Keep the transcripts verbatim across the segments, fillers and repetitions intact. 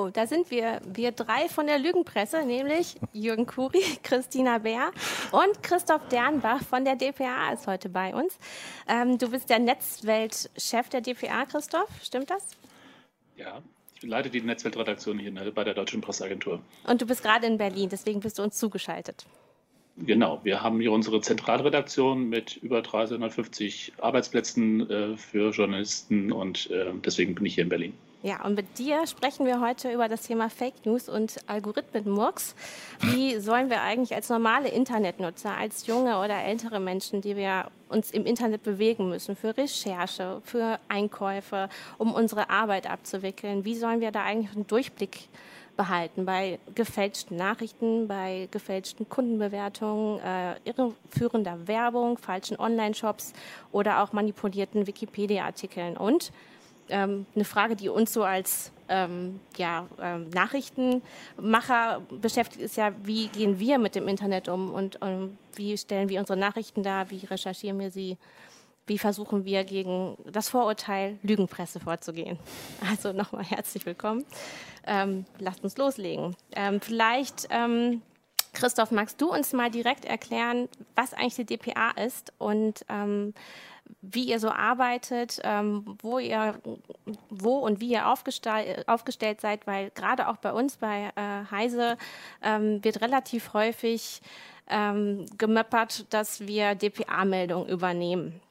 Hallo, da sind wir, wir drei von der Lügenpresse, nämlich Jürgen Kuri, Christina Bär und Christoph Dernbach von der D P A ist heute bei uns. Ähm, du bist der Netzwelt-Chef der D P A, Christoph, stimmt das? Ja, ich leite die Netzweltredaktion hier bei der Deutschen Presseagentur. Und du bist gerade in Berlin, deswegen bist du uns zugeschaltet. Genau, wir haben hier unsere Zentralredaktion mit über dreihundertfünfzig Arbeitsplätzen äh, für Journalisten und äh, deswegen bin ich hier in Berlin. Ja, und mit dir sprechen wir heute über das Thema Fake News und Algorithmenmurks. Wie sollen wir eigentlich als normale Internetnutzer, als junge oder ältere Menschen, die wir uns im Internet bewegen müssen, für Recherche, für Einkäufe, um unsere Arbeit abzuwickeln, wie sollen wir da eigentlich einen Durchblick behalten bei gefälschten Nachrichten, bei gefälschten Kundenbewertungen, äh, irreführender Werbung, falschen Online-Shops oder auch manipulierten Wikipedia-Artikeln. Und ähm, eine Frage, die uns so als ähm, ja, ähm, Nachrichtenmacher beschäftigt, ist ja, wie gehen wir mit dem Internet um und ähm, wie stellen wir unsere Nachrichten dar, wie recherchieren wir sie? Wie versuchen wir gegen das Vorurteil Lügenpresse vorzugehen? Also nochmal herzlich willkommen. Ähm, lasst uns loslegen. Ähm, vielleicht, ähm, Christoph, magst du uns mal direkt erklären, was eigentlich die D P A ist und ähm, wie ihr so arbeitet, ähm, wo ihr, wo und wie ihr aufgestell, aufgestellt seid, weil gerade auch bei uns bei äh, Heise ähm, wird relativ häufig ähm, gemöppert, dass wir D P A-Meldungen übernehmen.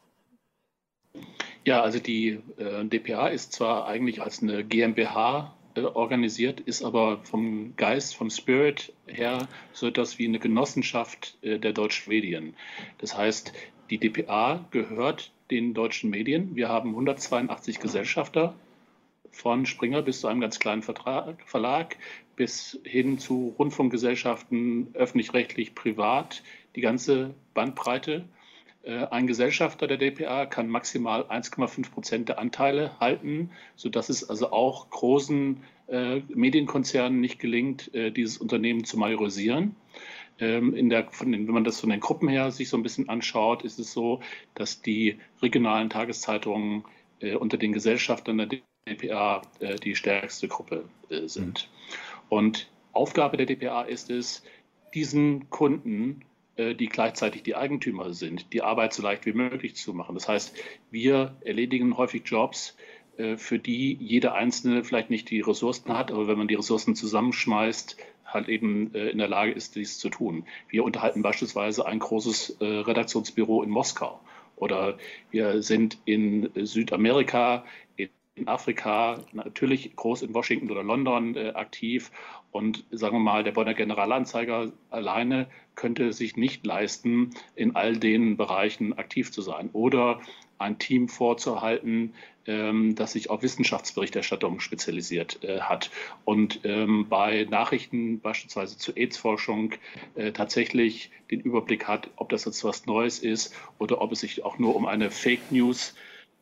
Ja, also die äh, D P A ist zwar eigentlich als eine GmbH äh, organisiert, ist aber vom Geist, vom Spirit her so etwas wie eine Genossenschaft äh, der deutschen Medien. Das heißt, die D P A gehört den deutschen Medien. Wir haben hundertzweiundachtzig Gesellschafter, von Springer bis zu einem ganz kleinen Vertrag, Verlag, bis hin zu Rundfunkgesellschaften, öffentlich-rechtlich, privat, die ganze Bandbreite. Ein Gesellschafter der D P A kann maximal eins Komma fünf Prozent der Anteile halten, sodass es also auch großen äh, Medienkonzernen nicht gelingt, äh, dieses Unternehmen zu majorisieren. Ähm, in der, von den, wenn man das von den Gruppen her sich so ein bisschen anschaut, ist es so, dass die regionalen Tageszeitungen äh, unter den Gesellschaftern der D P A äh, die stärkste Gruppe äh, sind. Und Aufgabe der D P A ist es, diesen Kunden, die gleichzeitig die Eigentümer sind, die Arbeit so leicht wie möglich zu machen. Das heißt, wir erledigen häufig Jobs, für die jeder Einzelne vielleicht nicht die Ressourcen hat, aber wenn man die Ressourcen zusammenschmeißt, halt eben in der Lage ist, dies zu tun. Wir unterhalten beispielsweise ein großes Redaktionsbüro in Moskau oder wir sind in Südamerika, in Afrika, natürlich groß in Washington oder London äh, aktiv. Und sagen wir mal, der Bonner Generalanzeiger alleine könnte sich nicht leisten, in all den Bereichen aktiv zu sein. Oder ein Team vorzuhalten, ähm, das sich auf Wissenschaftsberichterstattung spezialisiert äh, hat und ähm, bei Nachrichten beispielsweise zur AIDS-Forschung äh, tatsächlich den Überblick hat, ob das jetzt was Neues ist oder ob es sich auch nur um eine Fake News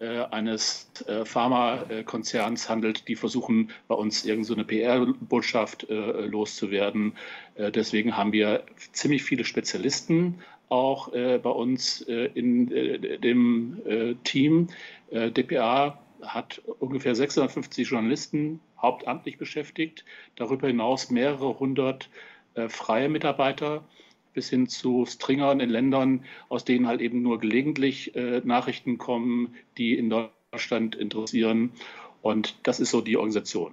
eines äh, Pharmakonzerns handelt, die versuchen, bei uns irgend so eine P R-Botschaft äh, loszuwerden. Äh, deswegen haben wir ziemlich viele Spezialisten auch äh, bei uns äh, in äh, dem äh, Team. Äh, D P A hat ungefähr sechshundertfünfzig Journalisten hauptamtlich beschäftigt, darüber hinaus mehrere hundert äh, freie Mitarbeiter, bis hin zu Stringern in Ländern, aus denen halt eben nur gelegentlich äh, Nachrichten kommen, die in Deutschland interessieren. Und das ist so die Organisation.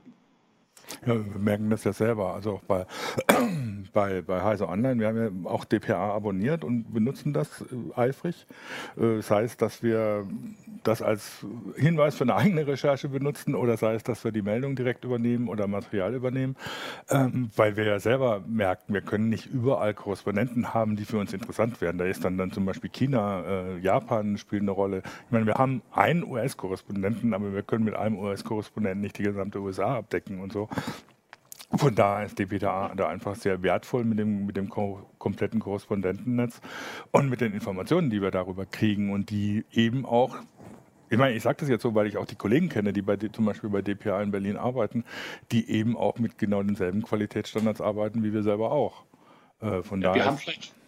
Ja, wir merken das ja selber, also auch bei, bei, bei Heise Online. Wir haben ja auch D P A abonniert und benutzen das äh, eifrig. Äh, sei es, dass wir das als Hinweis für eine eigene Recherche benutzen oder sei es, dass wir die Meldung direkt übernehmen oder Material übernehmen, ähm, weil wir ja selber merken, wir können nicht überall Korrespondenten haben, die für uns interessant werden. Da ist dann, dann zum Beispiel China, äh, Japan spielt eine Rolle. Ich meine, wir haben einen U S-Korrespondenten, aber wir können mit einem U S-Korrespondenten nicht die gesamte U S A abdecken und so. Von daher ist D P A da einfach sehr wertvoll mit dem, mit dem ko kompletten Korrespondentennetz und mit den Informationen, die wir darüber kriegen und die eben auch, ich meine, ich sage das jetzt so, weil ich auch die Kollegen kenne, die bei, zum Beispiel bei D P A in Berlin arbeiten, die eben auch mit genau denselben Qualitätsstandards arbeiten wie wir selber auch. Äh, von ja, daher wir haben vielleicht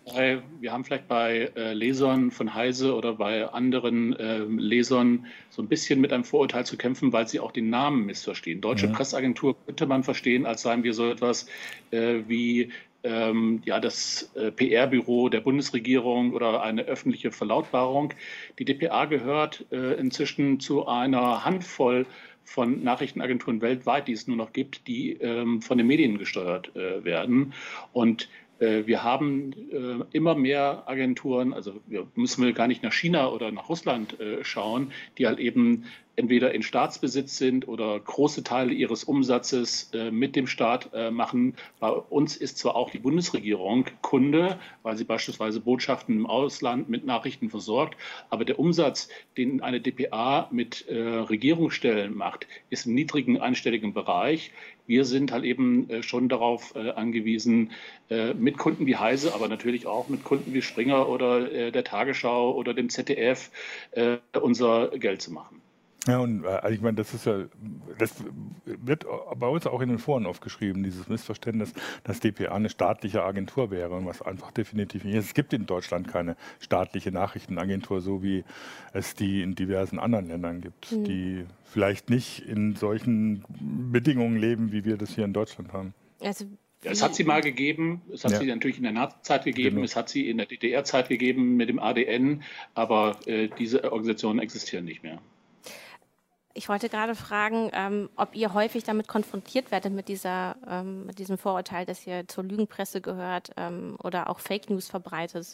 bei, wir haben vielleicht bei äh, Lesern von Heise oder bei anderen äh, Lesern so ein bisschen mit einem Vorurteil zu kämpfen, weil sie auch den Namen missverstehen. Deutsche Mhm. Presseagentur könnte man verstehen, als seien wir so etwas äh, wie ähm, ja, das äh, P R-Büro der Bundesregierung oder eine öffentliche Verlautbarung. Die D P A gehört äh, inzwischen zu einer Handvoll von Nachrichtenagenturen weltweit, die es nur noch gibt, die ähm, von den Medien gesteuert äh, werden. Und äh, wir haben äh, immer mehr Agenturen, also wir müssen wir gar nicht nach China oder nach Russland äh, schauen, die halt eben entweder in Staatsbesitz sind oder große Teile ihres Umsatzes äh, mit dem Staat äh, machen. Bei uns ist zwar auch die Bundesregierung Kunde, weil sie beispielsweise Botschaften im Ausland mit Nachrichten versorgt, aber der Umsatz, den eine D P A mit äh, Regierungsstellen macht, ist im niedrigen einstelligen Bereich. Wir sind halt eben äh, schon darauf äh, angewiesen, äh, mit Kunden wie Heise, aber natürlich auch mit Kunden wie Springer oder äh, der Tagesschau oder dem Z D F äh, unser Geld zu machen. Ja, und äh, ich meine, das ist ja, das wird bei uns auch in den Foren oft geschrieben, dieses Missverständnis, dass D P A eine staatliche Agentur wäre, was einfach definitiv nicht ist. Es gibt in Deutschland keine staatliche Nachrichtenagentur, so wie es die in diversen anderen Ländern gibt, mhm. die vielleicht nicht in solchen Bedingungen leben, wie wir das hier in Deutschland haben. Also Ja, es hat sie mal gegeben, es hat ja. sie natürlich in der Nazi-Zeit gegeben, genau. es hat sie in der D D R-Zeit gegeben mit dem A D N, aber äh, diese Organisationen existieren nicht mehr. Ich wollte gerade fragen, ähm, ob ihr häufig damit konfrontiert werdet mit, dieser, ähm, mit diesem Vorurteil, dass ihr zur Lügenpresse gehört ähm, oder auch Fake News verbreitet.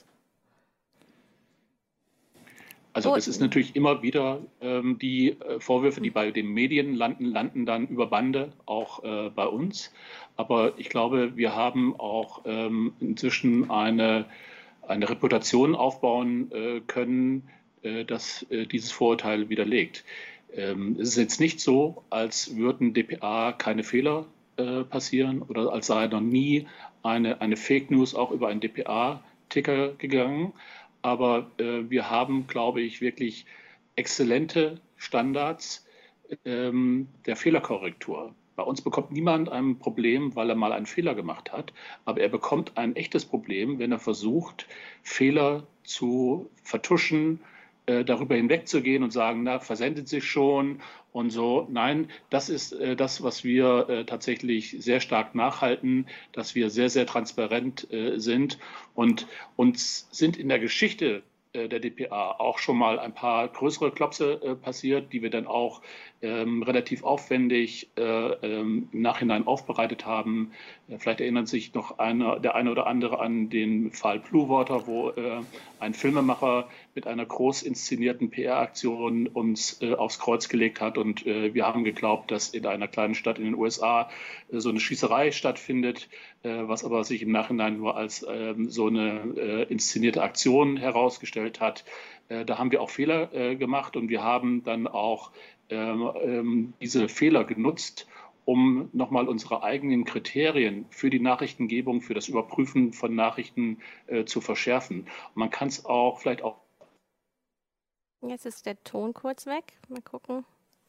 Also es ist natürlich immer wieder ähm, die äh, Vorwürfe, die bei den Medien landen, landen dann über Bande auch äh, bei uns. Aber ich glaube, wir haben auch ähm, inzwischen eine, eine Reputation aufbauen äh, können, äh, dass äh, dieses Vorurteil widerlegt. Ähm, es ist jetzt nicht so, als würden D P A keine Fehler äh, passieren oder als sei noch nie eine, eine Fake News auch über einen D P A-Ticker gegangen. Aber äh, wir haben, glaube ich, wirklich exzellente Standards ähm, der Fehlerkorrektur. Bei uns bekommt niemand ein Problem, weil er mal einen Fehler gemacht hat, aber er bekommt ein echtes Problem, wenn er versucht, Fehler zu vertuschen, äh, darüber hinwegzugehen und sagen, na, versendet sich schon und so. Nein, das ist äh, das, was wir äh, tatsächlich sehr stark nachhalten, dass wir sehr, sehr transparent äh, sind und uns sind in der Geschichte der D P A auch schon mal ein paar größere Klopse äh, passiert, die wir dann auch ähm, relativ aufwendig äh, ähm, im Nachhinein aufbereitet haben. Äh, vielleicht erinnert sich noch einer, der eine oder andere an den Fall Blue Water, wo äh, ein Filmemacher mit einer groß inszenierten P R-Aktion uns äh, aufs Kreuz gelegt hat und äh, wir haben geglaubt, dass in einer kleinen Stadt in den U S A äh, so eine Schießerei stattfindet, äh, was aber sich im Nachhinein nur als ähm, so eine äh, inszenierte Aktion herausgestellt hat. Äh, da haben wir auch Fehler äh, gemacht und wir haben dann auch ähm, ähm, diese Fehler genutzt, um nochmal unsere eigenen Kriterien für die Nachrichtengebung, für das Überprüfen von Nachrichten äh, zu verschärfen. Und man kann es auch vielleicht auch... Jetzt ist der Ton kurz weg. Mal gucken.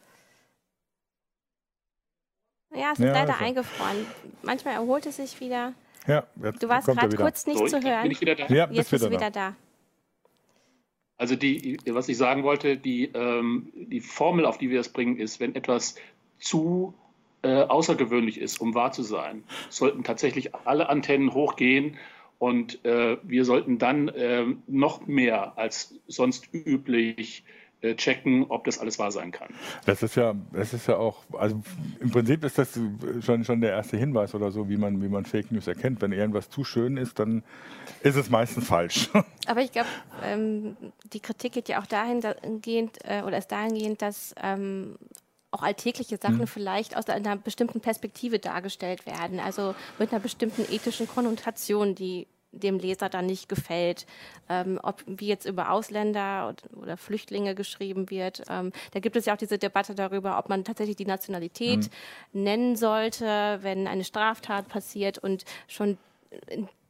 Ja, es ist ja, leider also. eingefroren. Manchmal erholt es sich wieder. Ja, du warst gerade kurz nicht so, zu hören. Bin ich wieder da? Ja, jetzt bist du wieder da. da. Also die, was ich sagen wollte, die, ähm, die Formel, auf die wir das bringen, ist, wenn etwas zu äh, außergewöhnlich ist, um wahr zu sein, sollten tatsächlich alle Antennen hochgehen und äh, wir sollten dann äh, noch mehr als sonst üblich äh, checken, ob das alles wahr sein kann. Das ist ja, das ist ja auch, also im Prinzip ist das schon, schon der erste Hinweis oder so, wie man, wie man Fake News erkennt. Wenn irgendwas zu schön ist, dann ist es meistens falsch. Aber ich glaube, ähm, die Kritik geht ja auch dahingehend, äh, oder ist dahingehend, dass ähm, auch alltägliche Sachen mhm. vielleicht aus einer bestimmten Perspektive dargestellt werden, also mit einer bestimmten ethischen Konnotation, die dem Leser dann nicht gefällt, ähm, ob wie jetzt über Ausländer oder, oder Flüchtlinge geschrieben wird. Ähm, da gibt es ja auch diese Debatte darüber, ob man tatsächlich die Nationalität mhm. nennen sollte, wenn eine Straftat passiert und schon in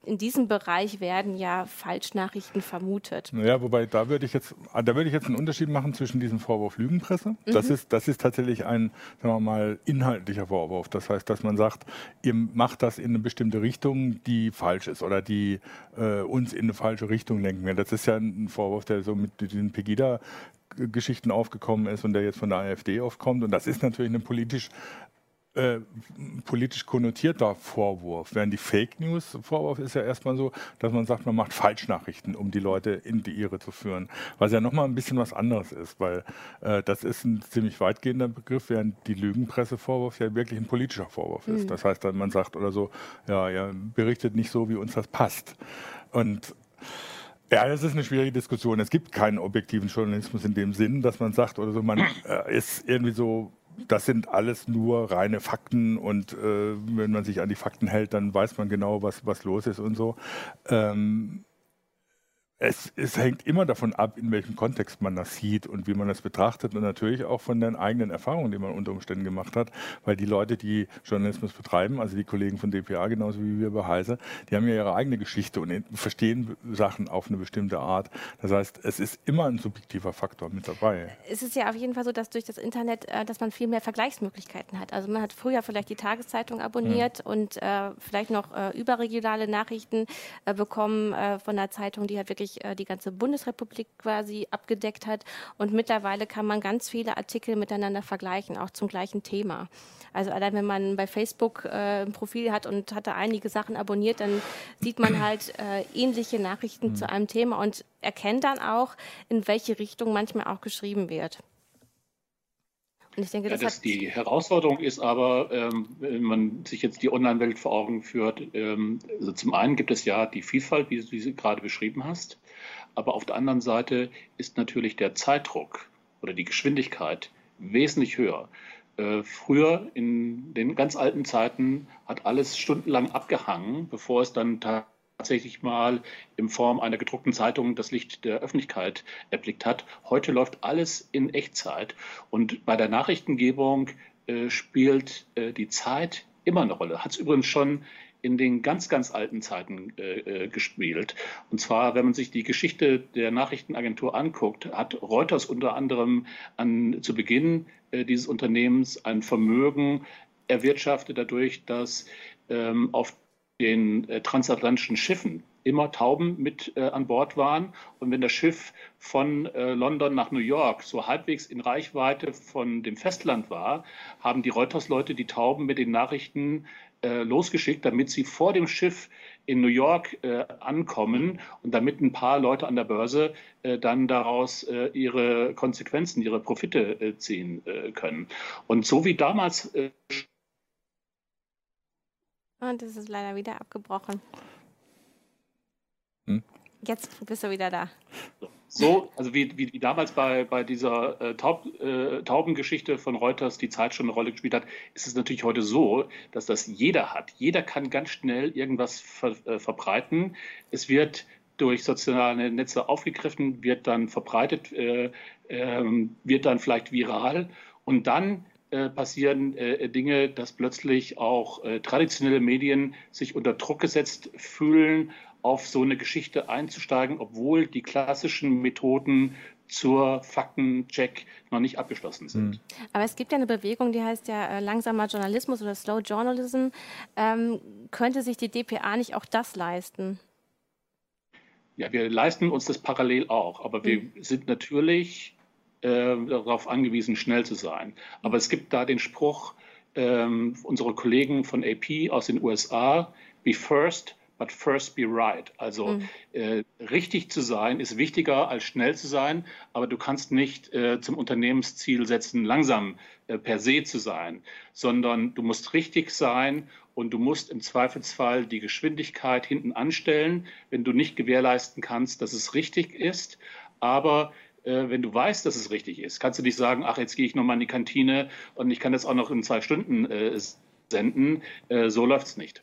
in diesem Bereich werden ja Falschnachrichten vermutet. Naja, wobei da würde ich jetzt, da würde ich jetzt einen Unterschied machen zwischen diesem Vorwurf Lügenpresse. Mhm. Das ist, das ist tatsächlich ein, sagen wir mal, inhaltlicher Vorwurf. Das heißt, dass man sagt, ihr macht das in eine bestimmte Richtung, die falsch ist oder die äh, uns in eine falsche Richtung lenken will. Das ist ja ein Vorwurf, der so mit diesen Pegida-Geschichten aufgekommen ist und der jetzt von der AfD aufkommt. Und das ist natürlich eine politisch Äh, politisch konnotierter Vorwurf. Während die Fake News Vorwurf ist ja erstmal so, dass man sagt, man macht Falschnachrichten, um die Leute in die Irre zu führen. Was ja nochmal ein bisschen was anderes ist, weil äh, das ist ein ziemlich weitgehender Begriff, während die Lügenpresse-Vorwurf ja wirklich ein politischer Vorwurf ist. Mhm. Das heißt, man sagt oder so, ja, ihr berichtet nicht so, wie uns das passt. Und ja, das ist eine schwierige Diskussion. Es gibt keinen objektiven Journalismus in dem Sinn, dass man sagt oder so, man äh, ist irgendwie so, das sind alles nur reine Fakten und äh, wenn man sich an die Fakten hält, dann weiß man genau, was, was los ist und so. Ähm, es, es hängt immer davon ab, in welchem Kontext man das sieht und wie man das betrachtet und natürlich auch von den eigenen Erfahrungen, die man unter Umständen gemacht hat, weil die Leute, die Journalismus betreiben, also die Kollegen von D P A genauso wie wir bei Heise, die haben ja ihre eigene Geschichte und verstehen Sachen auf eine bestimmte Art. Das heißt, es ist immer ein subjektiver Faktor mit dabei. Es ist ja auf jeden Fall so, dass durch das Internet, äh, dass man viel mehr Vergleichsmöglichkeiten hat. Also man hat früher vielleicht die Tageszeitung abonniert mhm. und äh, vielleicht noch äh, überregionale Nachrichten äh, bekommen äh, von einer Zeitung, die halt wirklich die ganze Bundesrepublik quasi abgedeckt hat. Und mittlerweile kann man ganz viele Artikel miteinander vergleichen, auch zum gleichen Thema. Also allein wenn man bei Facebook äh, ein Profil hat und hatte einige Sachen abonniert, dann sieht man halt äh, ähnliche Nachrichten mhm. zu einem Thema und erkennt dann auch, in welche Richtung manchmal auch geschrieben wird. Und ich denke, das ja, das die Herausforderung ist aber, ähm, wenn man sich jetzt die Online-Welt vor Augen führt, ähm, also zum einen gibt es ja die Vielfalt, wie du sie gerade beschrieben hast, aber auf der anderen Seite ist natürlich der Zeitdruck oder die Geschwindigkeit wesentlich höher. Äh, früher, in den ganz alten Zeiten, hat alles stundenlang abgehangen, bevor es dann tatsächlich tatsächlich mal in Form einer gedruckten Zeitung das Licht der Öffentlichkeit erblickt hat. Heute läuft alles in Echtzeit und bei der Nachrichtengebung äh, spielt äh, die Zeit immer eine Rolle. Hat es übrigens schon in den ganz, ganz alten Zeiten äh, gespielt. Und zwar, wenn man sich die Geschichte der Nachrichtenagentur anguckt, hat Reuters unter anderem an, zu Beginn äh, dieses Unternehmens ein Vermögen erwirtschaftet dadurch, dass ähm, auf den äh, transatlantischen Schiffen immer Tauben mit äh, an Bord waren. Und wenn das Schiff von äh, London nach New York so halbwegs in Reichweite von dem Festland war, haben die Reuters-Leute die Tauben mit den Nachrichten äh, losgeschickt, damit sie vor dem Schiff in New York äh, ankommen und damit ein paar Leute an der Börse äh, dann daraus äh, ihre Konsequenzen, ihre Profite äh, ziehen äh, können. Und so wie damals äh, Und es ist leider wieder abgebrochen. Hm? Jetzt bist du wieder da. So, also wie, wie, wie damals bei, bei dieser äh, Taub, äh, Taubengeschichte von Reuters die Zeit schon eine Rolle gespielt hat, ist es natürlich heute so, dass das jeder hat. Jeder kann ganz schnell irgendwas ver, äh, verbreiten. Es wird durch soziale Netze aufgegriffen, wird dann verbreitet, äh, äh, wird dann vielleicht viral und dann passieren äh, Dinge, dass plötzlich auch äh, traditionelle Medien sich unter Druck gesetzt fühlen, auf so eine Geschichte einzusteigen, obwohl die klassischen Methoden zur Faktencheck noch nicht abgeschlossen sind. Aber es gibt ja eine Bewegung, die heißt ja äh, langsamer Journalismus oder Slow Journalism. Ähm, könnte sich die D P A nicht auch das leisten? Ja, wir leisten uns das parallel auch, aber wir hm. sind natürlich darauf angewiesen, schnell zu sein. Aber es gibt da den Spruch, ähm, unsere Kollegen von A P aus den U S A, be first, but first be right. Also mhm. äh, richtig zu sein ist wichtiger als schnell zu sein, aber du kannst nicht äh, zum Unternehmensziel setzen, langsam äh, per se zu sein, sondern du musst richtig sein und du musst im Zweifelsfall die Geschwindigkeit hinten anstellen, wenn du nicht gewährleisten kannst, dass es richtig ist. Aber wenn du weißt, dass es richtig ist, kannst du nicht sagen, ach, jetzt gehe ich nochmal in die Kantine und ich kann das auch noch in zwei Stunden äh, senden. Äh, so läuft es nicht.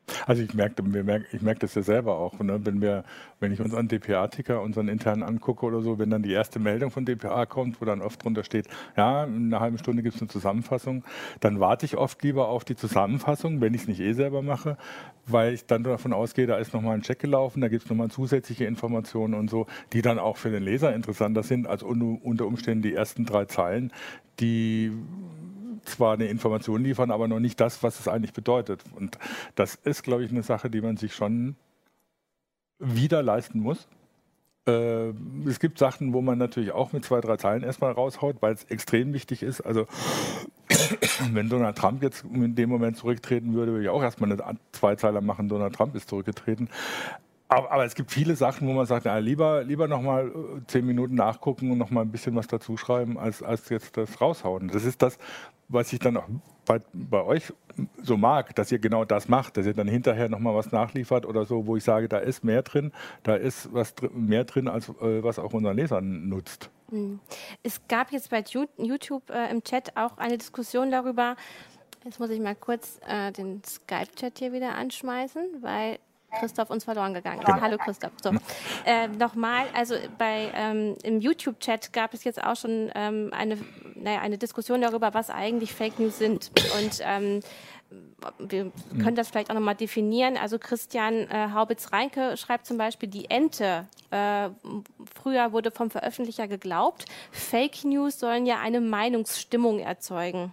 Also ich merke, ich merke das ja selber auch, ne? wenn, wir, wenn ich uns an D P A-Ticker, unseren internen angucke oder so, wenn dann die erste Meldung von D P A kommt, wo dann oft drunter steht, ja, in einer halben Stunde gibt es eine Zusammenfassung, dann warte ich oft lieber auf die Zusammenfassung, wenn ich es nicht eh selber mache, weil ich dann davon ausgehe, da ist nochmal ein Check gelaufen, da gibt es nochmal zusätzliche Informationen und so, die dann auch für den Leser interessanter sind, als unter Umständen die ersten drei Zeilen, die zwar eine Information liefern, aber noch nicht das, was es eigentlich bedeutet. Und das ist, glaube ich, eine Sache, die man sich schon wieder leisten muss. Äh, es gibt Sachen, wo man natürlich auch mit zwei, drei Zeilen erstmal raushaut, weil es extrem wichtig ist. Also wenn Donald Trump jetzt in dem Moment zurücktreten würde, würde ich auch erstmal eine Zweizeiler machen, Donald Trump ist zurückgetreten. Aber, aber es gibt viele Sachen, wo man sagt, na, lieber, lieber noch mal zehn Minuten nachgucken und noch mal ein bisschen was dazu schreiben, als, als jetzt das raushauen. Das ist das, was ich dann auch bei, bei euch so mag, dass ihr genau das macht, dass ihr dann hinterher noch mal was nachliefert oder so, wo ich sage, da ist mehr drin, da ist was dr- mehr drin, als äh, was auch unseren Lesern nutzt. Es gab jetzt bei YouTube äh, im Chat auch eine Diskussion darüber, jetzt muss ich mal kurz äh, den Skype-Chat hier wieder anschmeißen, weil Christoph uns verloren gegangen ist. Genau. Hallo Christoph. So. Äh, Nochmal, also bei, ähm, im YouTube-Chat gab es jetzt auch schon ähm, eine, naja, eine Diskussion darüber, was eigentlich Fake News sind. Und ähm, wir können das vielleicht auch nochmal definieren. Also Christian äh, Haubitz-Reinke schreibt zum Beispiel, die Ente, äh, früher wurde vom Veröffentlicher geglaubt, Fake News sollen ja eine Meinungsstimmung erzeugen.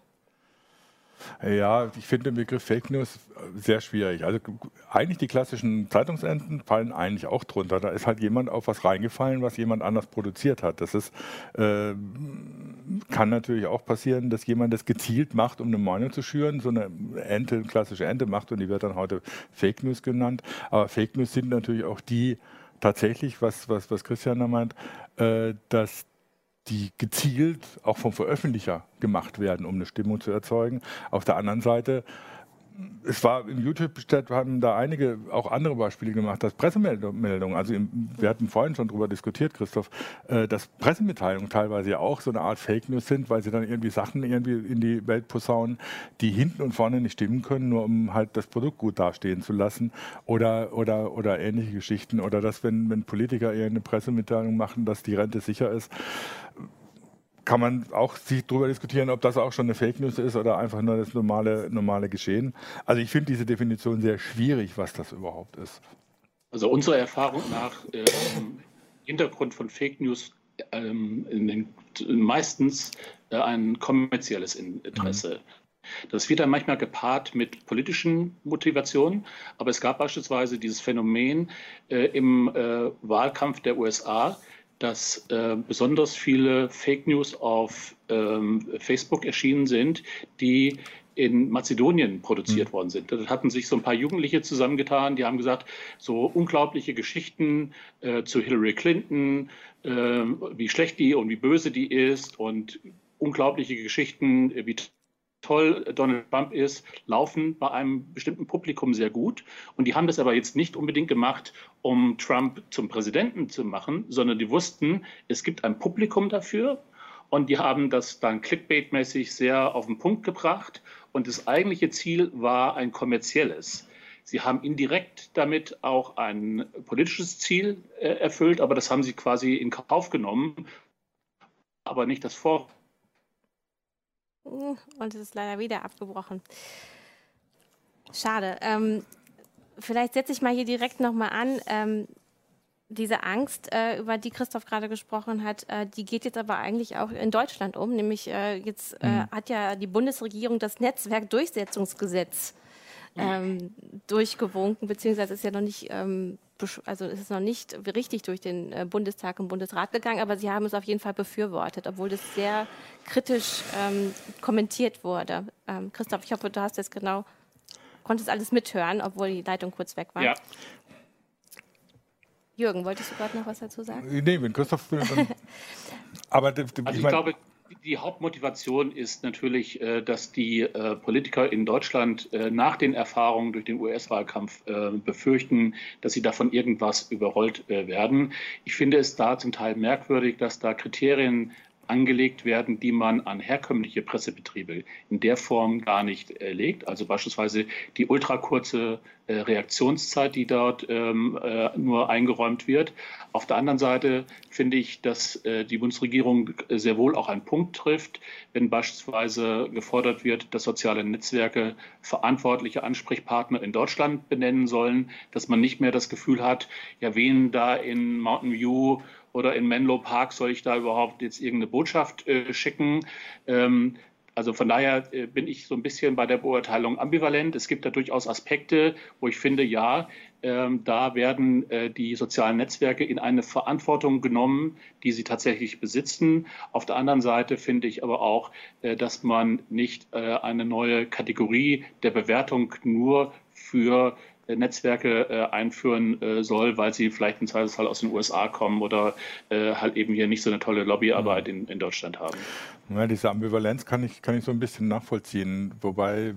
Ja, ich finde den Begriff Fake News sehr schwierig. Also eigentlich die klassischen Zeitungsenten fallen eigentlich auch drunter. Da ist halt jemand auf was reingefallen, was jemand anders produziert hat. Das ist, äh, kann natürlich auch passieren, dass jemand das gezielt macht, um eine Meinung zu schüren. So eine Ente, eine klassische Ente macht und die wird dann heute Fake News genannt. Aber Fake News sind natürlich auch die tatsächlich, was, was, was Christian da meint, äh, dass die gezielt auch vom Veröffentlicher gemacht werden, um eine Stimmung zu erzeugen. Auf der anderen Seite, es war im YouTube-Chat, haben da einige auch andere Beispiele gemacht, dass Pressemeldungen, also im, wir hatten vorhin schon darüber diskutiert, Christoph, äh, dass Pressemitteilungen teilweise ja auch so eine Art Fake News sind, weil sie dann irgendwie Sachen irgendwie in die Welt posaunen, die hinten und vorne nicht stimmen können, nur um halt das Produkt gut dastehen zu lassen oder, oder, oder ähnliche Geschichten. Oder dass, wenn, wenn Politiker eher eine Pressemitteilung machen, dass die Rente sicher ist, kann man auch sich darüber diskutieren, ob das auch schon eine Fake News ist oder einfach nur das normale, normale Geschehen. Also ich finde diese Definition sehr schwierig, was das überhaupt ist. Also unserer Erfahrung nach äh, im Hintergrund von Fake News ähm, in den, meistens äh, ein kommerzielles Interesse. Mhm. Das wird dann manchmal gepaart mit politischen Motivationen, aber es gab beispielsweise dieses Phänomen äh, im äh, Wahlkampf der U S A, dass äh, besonders viele Fake News auf ähm, Facebook erschienen sind, die in Mazedonien produziert mhm. worden sind. Da hatten sich so ein paar Jugendliche zusammengetan, die haben gesagt, so unglaubliche Geschichten äh, zu Hillary Clinton, äh, wie schlecht die und wie böse die ist und unglaubliche Geschichten, wie toll Donald Trump ist, laufen bei einem bestimmten Publikum sehr gut. Und die haben das aber jetzt nicht unbedingt gemacht, um Trump zum Präsidenten zu machen, sondern die wussten, es gibt ein Publikum dafür. Und die haben das dann clickbait-mäßig sehr auf den Punkt gebracht. Und das eigentliche Ziel war ein kommerzielles. Sie haben indirekt damit auch ein politisches Ziel äh, erfüllt, aber das haben sie quasi in Kauf genommen, aber nicht das Vor. Und es ist leider wieder abgebrochen. Schade. Ähm, vielleicht setze ich mal hier direkt nochmal an. Ähm, diese Angst, äh, über die Christoph gerade gesprochen hat, äh, die geht jetzt aber eigentlich auch in Deutschland um. Nämlich äh, jetzt äh, mhm. hat ja die Bundesregierung das Netzwerkdurchsetzungsgesetz ähm, durchgewunken, beziehungsweise ist ja noch nicht, ähm, also ist es noch nicht richtig durch den äh, Bundestag und Bundesrat gegangen, aber sie haben es auf jeden Fall befürwortet, obwohl das sehr kritisch ähm, kommentiert wurde. Ähm, Christoph, ich hoffe, du hast jetzt genau, konntest alles mithören, obwohl die Leitung kurz weg war. Ja. Jürgen, wolltest du gerade noch was dazu sagen? Nee, wenn Christoph will, dann... Aber also ich, ich glaube, die Hauptmotivation ist natürlich, dass die Politiker in Deutschland nach den Erfahrungen durch den U S-Wahlkampf befürchten, dass sie davon irgendwas überrollt werden. Ich finde es da zum Teil merkwürdig, dass da Kriterien angelegt werden, die man an herkömmliche Pressebetriebe in der Form gar nicht äh, legt. Also beispielsweise die ultrakurze äh, Reaktionszeit, die dort ähm, äh, nur eingeräumt wird. Auf der anderen Seite finde ich, dass äh, die Bundesregierung sehr wohl auch einen Punkt trifft, wenn beispielsweise gefordert wird, dass soziale Netzwerke verantwortliche Ansprechpartner in Deutschland benennen sollen, dass man nicht mehr das Gefühl hat, ja, wen da in Mountain View oder in Menlo Park soll ich da überhaupt jetzt irgendeine Botschaft äh, schicken? Ähm, also von daher äh, bin ich so ein bisschen bei der Beurteilung ambivalent. Es gibt da durchaus Aspekte, wo ich finde, ja, ähm, da werden äh, die sozialen Netzwerke in eine Verantwortung genommen, die sie tatsächlich besitzen. Auf der anderen Seite finde ich aber auch, äh, dass man nicht äh, eine neue Kategorie der Bewertung nur für Netzwerke äh, einführen äh, soll, weil sie vielleicht im Zweifelsfall aus den U S A kommen oder äh, halt eben hier nicht so eine tolle Lobbyarbeit in, in Deutschland haben. Ja, diese Ambivalenz kann ich, kann ich so ein bisschen nachvollziehen, wobei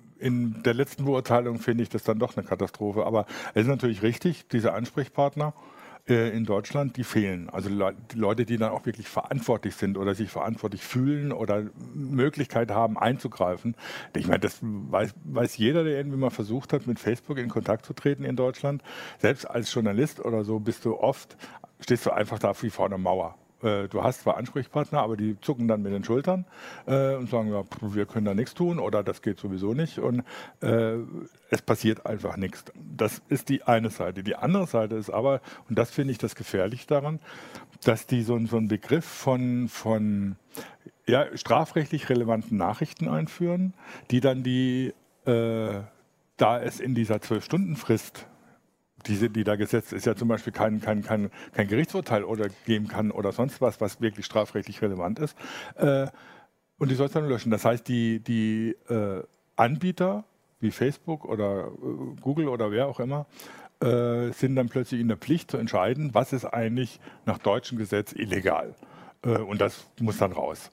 in der letzten Beurteilung finde ich das dann doch eine Katastrophe. Aber es ist natürlich richtig, diese Ansprechpartner in Deutschland, die fehlen. Also die Leute, die dann auch wirklich verantwortlich sind oder sich verantwortlich fühlen oder Möglichkeit haben, einzugreifen. Ich meine, das weiß, weiß jeder, der irgendwie mal versucht hat, mit Facebook in Kontakt zu treten in Deutschland. Selbst als Journalist oder so bist du oft, stehst du einfach da wie vor einer Mauer. Du hast zwar Ansprechpartner, aber die zucken dann mit den Schultern äh, und sagen, ja, wir können da nichts tun oder das geht sowieso nicht und äh, es passiert einfach nichts. Das ist die eine Seite. Die andere Seite ist aber, und das finde ich das gefährlich daran, dass die so, so einen Begriff von, von ja, strafrechtlich relevanten Nachrichten einführen, die dann die, äh, da es in dieser zwölf-Stunden-Frist Diese, die da gesetzt ist, ja zum Beispiel kein, kein, kein, kein Gerichtsurteil oder geben kann oder sonst was, was wirklich strafrechtlich relevant ist. Äh, und die soll es dann löschen. Das heißt, die, die äh, Anbieter wie Facebook oder äh, Google oder wer auch immer, äh, sind dann plötzlich in der Pflicht zu entscheiden, was ist eigentlich nach deutschem Gesetz illegal. Äh, und das muss dann raus.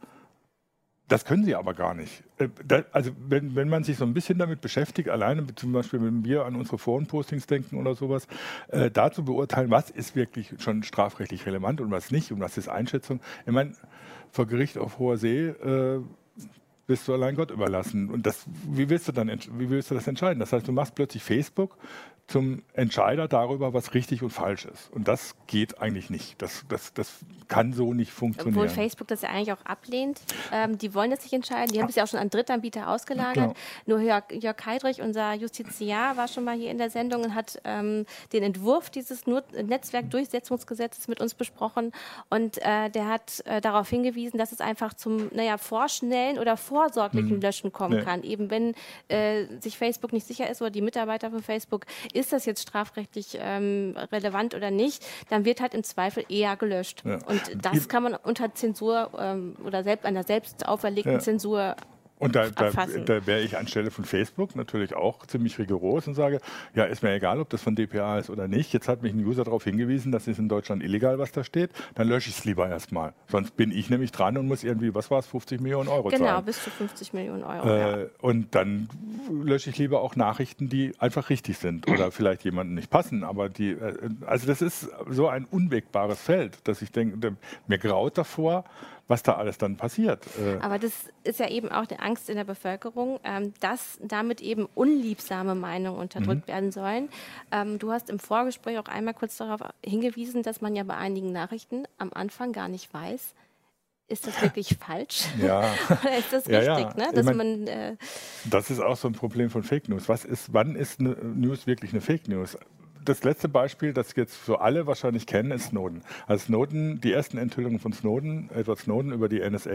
Das können sie aber gar nicht. Also wenn, wenn man sich so ein bisschen damit beschäftigt, alleine zum Beispiel, wenn wir an unsere Forenpostings denken oder sowas, äh, da zu beurteilen, was ist wirklich schon strafrechtlich relevant und was nicht und was ist Einschätzung. Ich meine, vor Gericht auf hoher See äh, bist du allein Gott überlassen. Und das, wie willst du dann, wie willst du das entscheiden? Das heißt, du machst plötzlich Facebook zum Entscheider darüber, was richtig und falsch ist. Und das geht eigentlich nicht. Das, das, das kann so nicht funktionieren. Obwohl Facebook das ja eigentlich auch ablehnt. Ähm, die wollen das nicht entscheiden. Die haben es ja auch schon an Drittanbieter ausgelagert. Genau. Nur Jörg, Jörg Heidrich, unser Justiziar, war schon mal hier in der Sendung und hat ähm, den Entwurf dieses Nur- Netzwerkdurchsetzungsgesetzes mit uns besprochen. Und äh, der hat äh, darauf hingewiesen, dass es einfach zum naja, vorschnellen oder vorsorglichen hm. Löschen kommen nee. kann. Eben wenn äh, sich Facebook nicht sicher ist oder die Mitarbeiter von Facebook, ist das jetzt strafrechtlich ähm, relevant oder nicht, dann wird halt im Zweifel eher gelöscht. Ja. Und das kann man unter Zensur ähm, oder selbst einer selbst auferlegten ja. Zensur Und da, da, da wäre ich anstelle von Facebook natürlich auch ziemlich rigoros und sage, ja, ist mir egal, ob das von D P A ist oder nicht. Jetzt hat mich ein User darauf hingewiesen, das ist in Deutschland illegal, was da steht. Dann lösche ich es lieber erstmal. Sonst bin ich nämlich dran und muss irgendwie, was war es, fünfzig Millionen Euro genau, zahlen. Genau, bis zu fünfzig Millionen Euro. Äh, ja. Und dann lösche ich lieber auch Nachrichten, die einfach richtig sind oder vielleicht jemandem nicht passen. Aber die, äh, also das ist so ein unwegbares Feld, dass ich denke, mir graut davor, was da alles dann passiert. Aber das ist ja eben auch die Angst in der Bevölkerung, dass damit eben unliebsame Meinungen unterdrückt mhm. werden sollen. Du hast im Vorgespräch auch einmal kurz darauf hingewiesen, dass man ja bei einigen Nachrichten am Anfang gar nicht weiß, ist das wirklich falsch? Ja. Oder ist das ja, richtig? Ja. Ne? Dass ich mein, man, äh das ist auch so ein Problem von Fake News. Was ist, wann ist eine News wirklich eine Fake News? Das letzte Beispiel, das jetzt für alle wahrscheinlich kennen, ist Snowden. Als Snowden, die ersten Enthüllungen von Snowden, Edward Snowden über die N S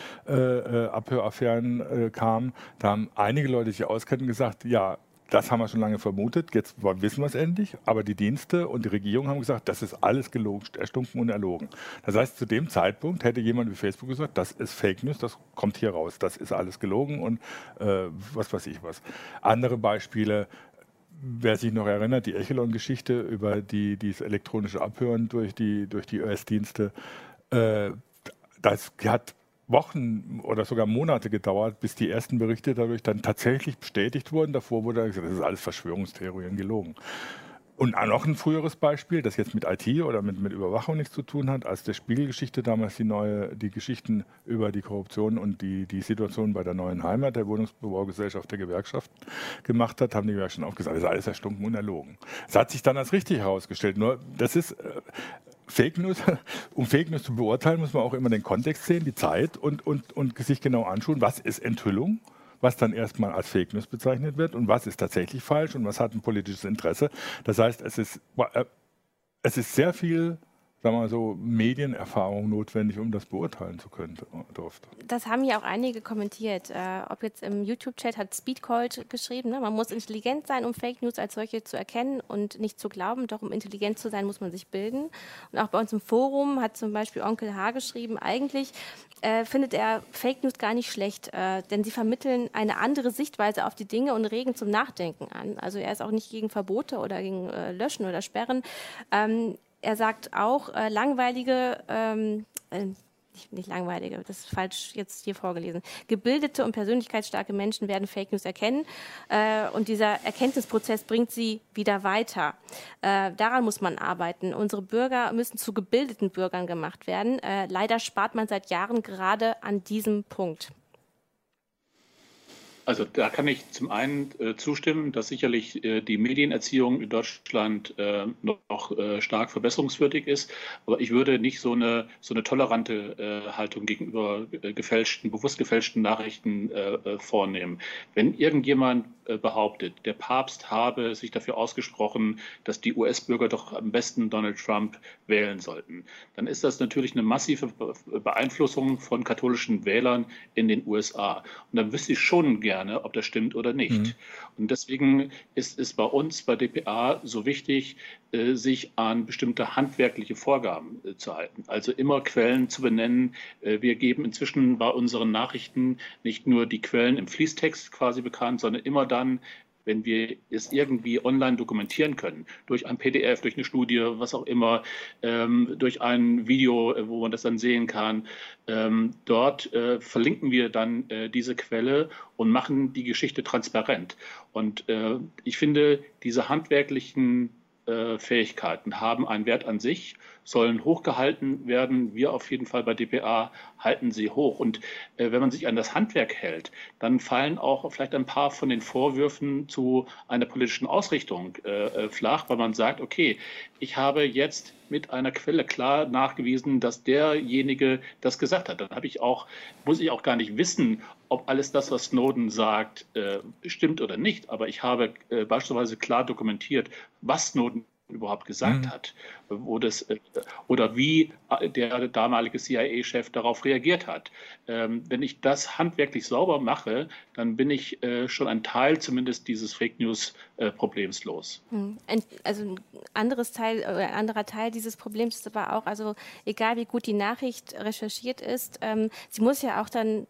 A-Abhöraffären äh, äh, kamen, da haben einige Leute, die sich auskennen, gesagt, ja, das haben wir schon lange vermutet, jetzt wissen wir es endlich, aber die Dienste und die Regierung haben gesagt, das ist alles gelogen, erstunken und erlogen. Das heißt, zu dem Zeitpunkt hätte jemand wie Facebook gesagt, das ist Fake News, das kommt hier raus, das ist alles gelogen und äh, was weiß ich was. Andere Beispiele, wer sich noch erinnert, die Echelon-Geschichte über die, dieses elektronische Abhören durch die, durch die U S-Dienste, äh, das hat Wochen oder sogar Monate gedauert, bis die ersten Berichte dadurch dann tatsächlich bestätigt wurden. Davor wurde gesagt, das ist alles Verschwörungstheorien, gelogen. Und noch ein früheres Beispiel, das jetzt mit I T oder mit, mit Überwachung nichts zu tun hat, als der Spiegelgeschichte damals die neue, die Geschichten über die Korruption und die, die Situation bei der Neuen Heimat, der Wohnungsbaugesellschaft der Gewerkschaft gemacht hat, haben die ja schon auch gesagt, das ist alles erstunken und erlogen. Es hat sich dann als richtig herausgestellt. Nur das ist äh, Fake News. Um Fake News zu beurteilen, muss man auch immer den Kontext sehen, die Zeit und, und, und sich genau anschauen, was ist Enthüllung, was dann erstmal als Fake News bezeichnet wird und was ist tatsächlich falsch und was hat ein politisches Interesse. Das heißt, es ist, es ist sehr viel, sagen wir mal so, Medienerfahrung notwendig, um das beurteilen zu können. Durfte. Das haben ja auch einige kommentiert. Äh, ob jetzt im YouTube-Chat hat Speedcold geschrieben, ne? Man muss intelligent sein, um Fake News als solche zu erkennen und nicht zu glauben. Doch um intelligent zu sein, muss man sich bilden. Und auch bei uns im Forum hat zum Beispiel Onkel H geschrieben, eigentlich äh, findet er Fake News gar nicht schlecht, äh, denn sie vermitteln eine andere Sichtweise auf die Dinge und regen zum Nachdenken an. Also er ist auch nicht gegen Verbote oder gegen äh, Löschen oder Sperren. Ähm, Er sagt auch, äh, langweilige, ähm, äh, nicht, nicht langweilige, das ist falsch jetzt hier vorgelesen, gebildete und persönlichkeitsstarke Menschen werden Fake News erkennen äh, und dieser Erkenntnisprozess bringt sie wieder weiter. Äh, daran muss man arbeiten. Unsere Bürger müssen zu gebildeten Bürgern gemacht werden. Äh, leider spart man seit Jahren gerade an diesem Punkt. Also da kann ich zum einen äh, zustimmen, dass sicherlich äh, die Medienerziehung in Deutschland äh, noch äh, stark verbesserungswürdig ist. Aber ich würde nicht so eine, so eine tolerante äh, Haltung gegenüber äh, gefälschten, bewusst gefälschten Nachrichten äh, äh, vornehmen. Wenn irgendjemand äh, behauptet, der Papst habe sich dafür ausgesprochen, dass die U S-Bürger doch am besten Donald Trump wählen sollten, dann ist das natürlich eine massive Beeinflussung von katholischen Wählern in den U S A. Und dann wüsste ich schon gerne, ob das stimmt oder nicht. Mhm. Und deswegen ist es bei uns, bei D P A, so wichtig, äh, sich an bestimmte handwerkliche Vorgaben äh, zu halten. Also immer Quellen zu benennen. Äh, wir geben inzwischen bei unseren Nachrichten nicht nur die Quellen im Fließtext quasi bekannt, sondern immer dann, wenn wir es irgendwie online dokumentieren können, durch ein P D F, durch eine Studie, was auch immer, ähm, durch ein Video, wo man das dann sehen kann. Ähm, dort äh, verlinken wir dann äh, diese Quelle und machen die Geschichte transparent. Und äh, ich finde, diese handwerklichen äh, Fähigkeiten haben einen Wert an sich, sollen hochgehalten werden. Wir auf jeden Fall bei D P A halten sie hoch. Und äh, wenn man sich an das Handwerk hält, dann fallen auch vielleicht ein paar von den Vorwürfen zu einer politischen Ausrichtung äh, flach, weil man sagt, okay, ich habe jetzt mit einer Quelle klar nachgewiesen, dass derjenige das gesagt hat. Dann habe ich auch, muss ich auch gar nicht wissen, ob alles das, was Snowden sagt, äh, stimmt oder nicht. Aber ich habe äh, beispielsweise klar dokumentiert, was Snowden überhaupt gesagt mhm. hat, wo das, oder wie der damalige C I A-Chef darauf reagiert hat. Ähm, wenn ich das handwerklich sauber mache, dann bin ich äh, schon ein Teil zumindest dieses Fake News-Problems äh, los. Ein, also ein anderes Teil, äh, ein anderer Teil dieses Problems ist aber auch, also egal wie gut die Nachricht recherchiert ist, ähm, sie muss ja auch dann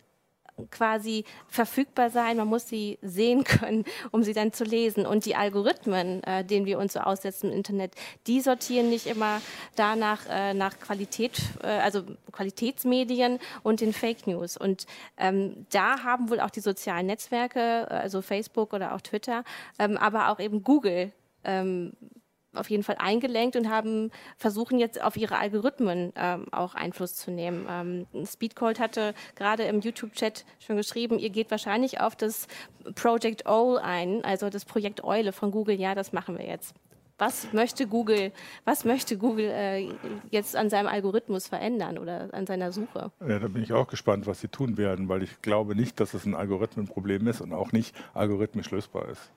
quasi verfügbar sein, man muss sie sehen können, um sie dann zu lesen. Und die Algorithmen, äh, denen wir uns so aussetzen im Internet, die sortieren nicht immer danach äh, nach Qualität, äh, also Qualitätsmedien und den Fake News. Und ähm, da haben wohl auch die sozialen Netzwerke, also Facebook oder auch Twitter, ähm, aber auch eben Google, ähm, auf jeden Fall eingelenkt und haben versuchen jetzt auf ihre Algorithmen ähm, auch Einfluss zu nehmen. Ähm, Speedcold hatte gerade im YouTube-Chat schon geschrieben, ihr geht wahrscheinlich auf das Project Owl ein, also das Projekt Eule von Google. Ja, das machen wir jetzt. Was möchte Google, was möchte Google äh, jetzt an seinem Algorithmus verändern oder an seiner Suche? Ja, da bin ich auch gespannt, was sie tun werden, weil ich glaube nicht, dass es ein Algorithmenproblem ist und auch nicht algorithmisch lösbar ist.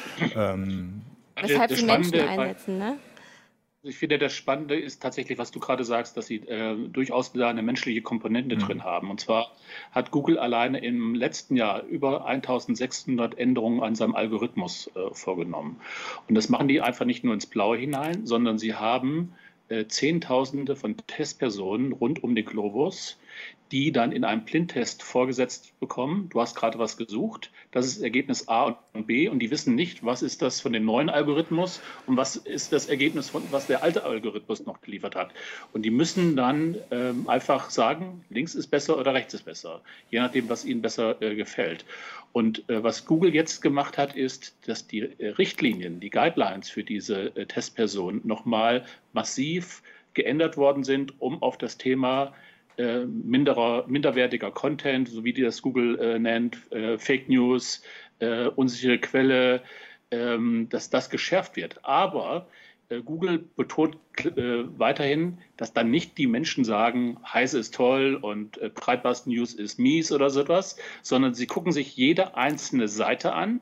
ähm, Weshalb sie Menschen einsetzen, ne? Ich finde, das Spannende ist tatsächlich, was du gerade sagst, dass sie äh, durchaus da eine menschliche Komponente mhm. drin haben. Und zwar hat Google alleine im letzten Jahr über eintausendsechshundert Änderungen an seinem Algorithmus äh, vorgenommen. Und das machen die einfach nicht nur ins Blaue hinein, sondern sie haben äh, Zehntausende von Testpersonen rund um den Globus, die dann in einem Blindtest vorgesetzt bekommen. Du hast gerade was gesucht, das ist Ergebnis A und B und die wissen nicht, was ist das von dem neuen Algorithmus und was ist das Ergebnis, von, was der alte Algorithmus noch geliefert hat. Und die müssen dann ähm, einfach sagen, links ist besser oder rechts ist besser, je nachdem, was ihnen besser äh, gefällt. Und äh, was Google jetzt gemacht hat, ist, dass die äh, Richtlinien, die Guidelines für diese äh, Testpersonen nochmal massiv geändert worden sind, um auf das Thema äh, minderer, minderwertiger Content, so wie die das Google äh, nennt, äh, Fake News, äh, unsichere Quelle, ähm, dass das geschärft wird. Aber äh, Google betont äh, weiterhin, dass dann nicht die Menschen sagen, Heise ist toll und äh, Breitbart News ist mies oder so etwas, sondern sie gucken sich jede einzelne Seite an.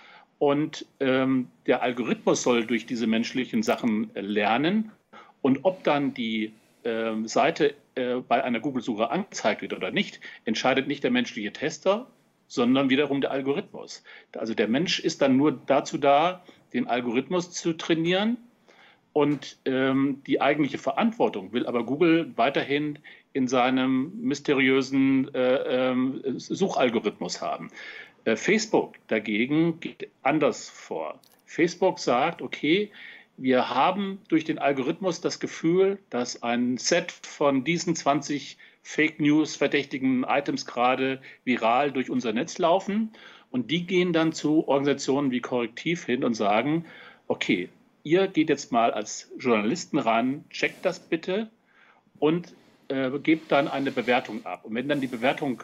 Und ähm, der Algorithmus soll durch diese menschlichen Sachen äh, lernen. Und ob dann die äh, Seite äh, bei einer Google-Suche angezeigt wird oder nicht, entscheidet nicht der menschliche Tester, sondern wiederum der Algorithmus. Also der Mensch ist dann nur dazu da, den Algorithmus zu trainieren. Und ähm, die eigentliche Verantwortung will aber Google weiterhin in seinem mysteriösen äh, äh, Suchalgorithmus haben. Äh, Facebook dagegen geht anders vor. Facebook sagt, okay, wir haben durch den Algorithmus das Gefühl, dass ein Set von diesen zwanzig Fake News verdächtigen Items gerade viral durch unser Netz laufen. Und die gehen dann zu Organisationen wie Korrektiv hin und sagen, okay, ihr geht jetzt mal als Journalisten ran, checkt das bitte und äh, gebt dann eine Bewertung ab. Und wenn dann die Bewertung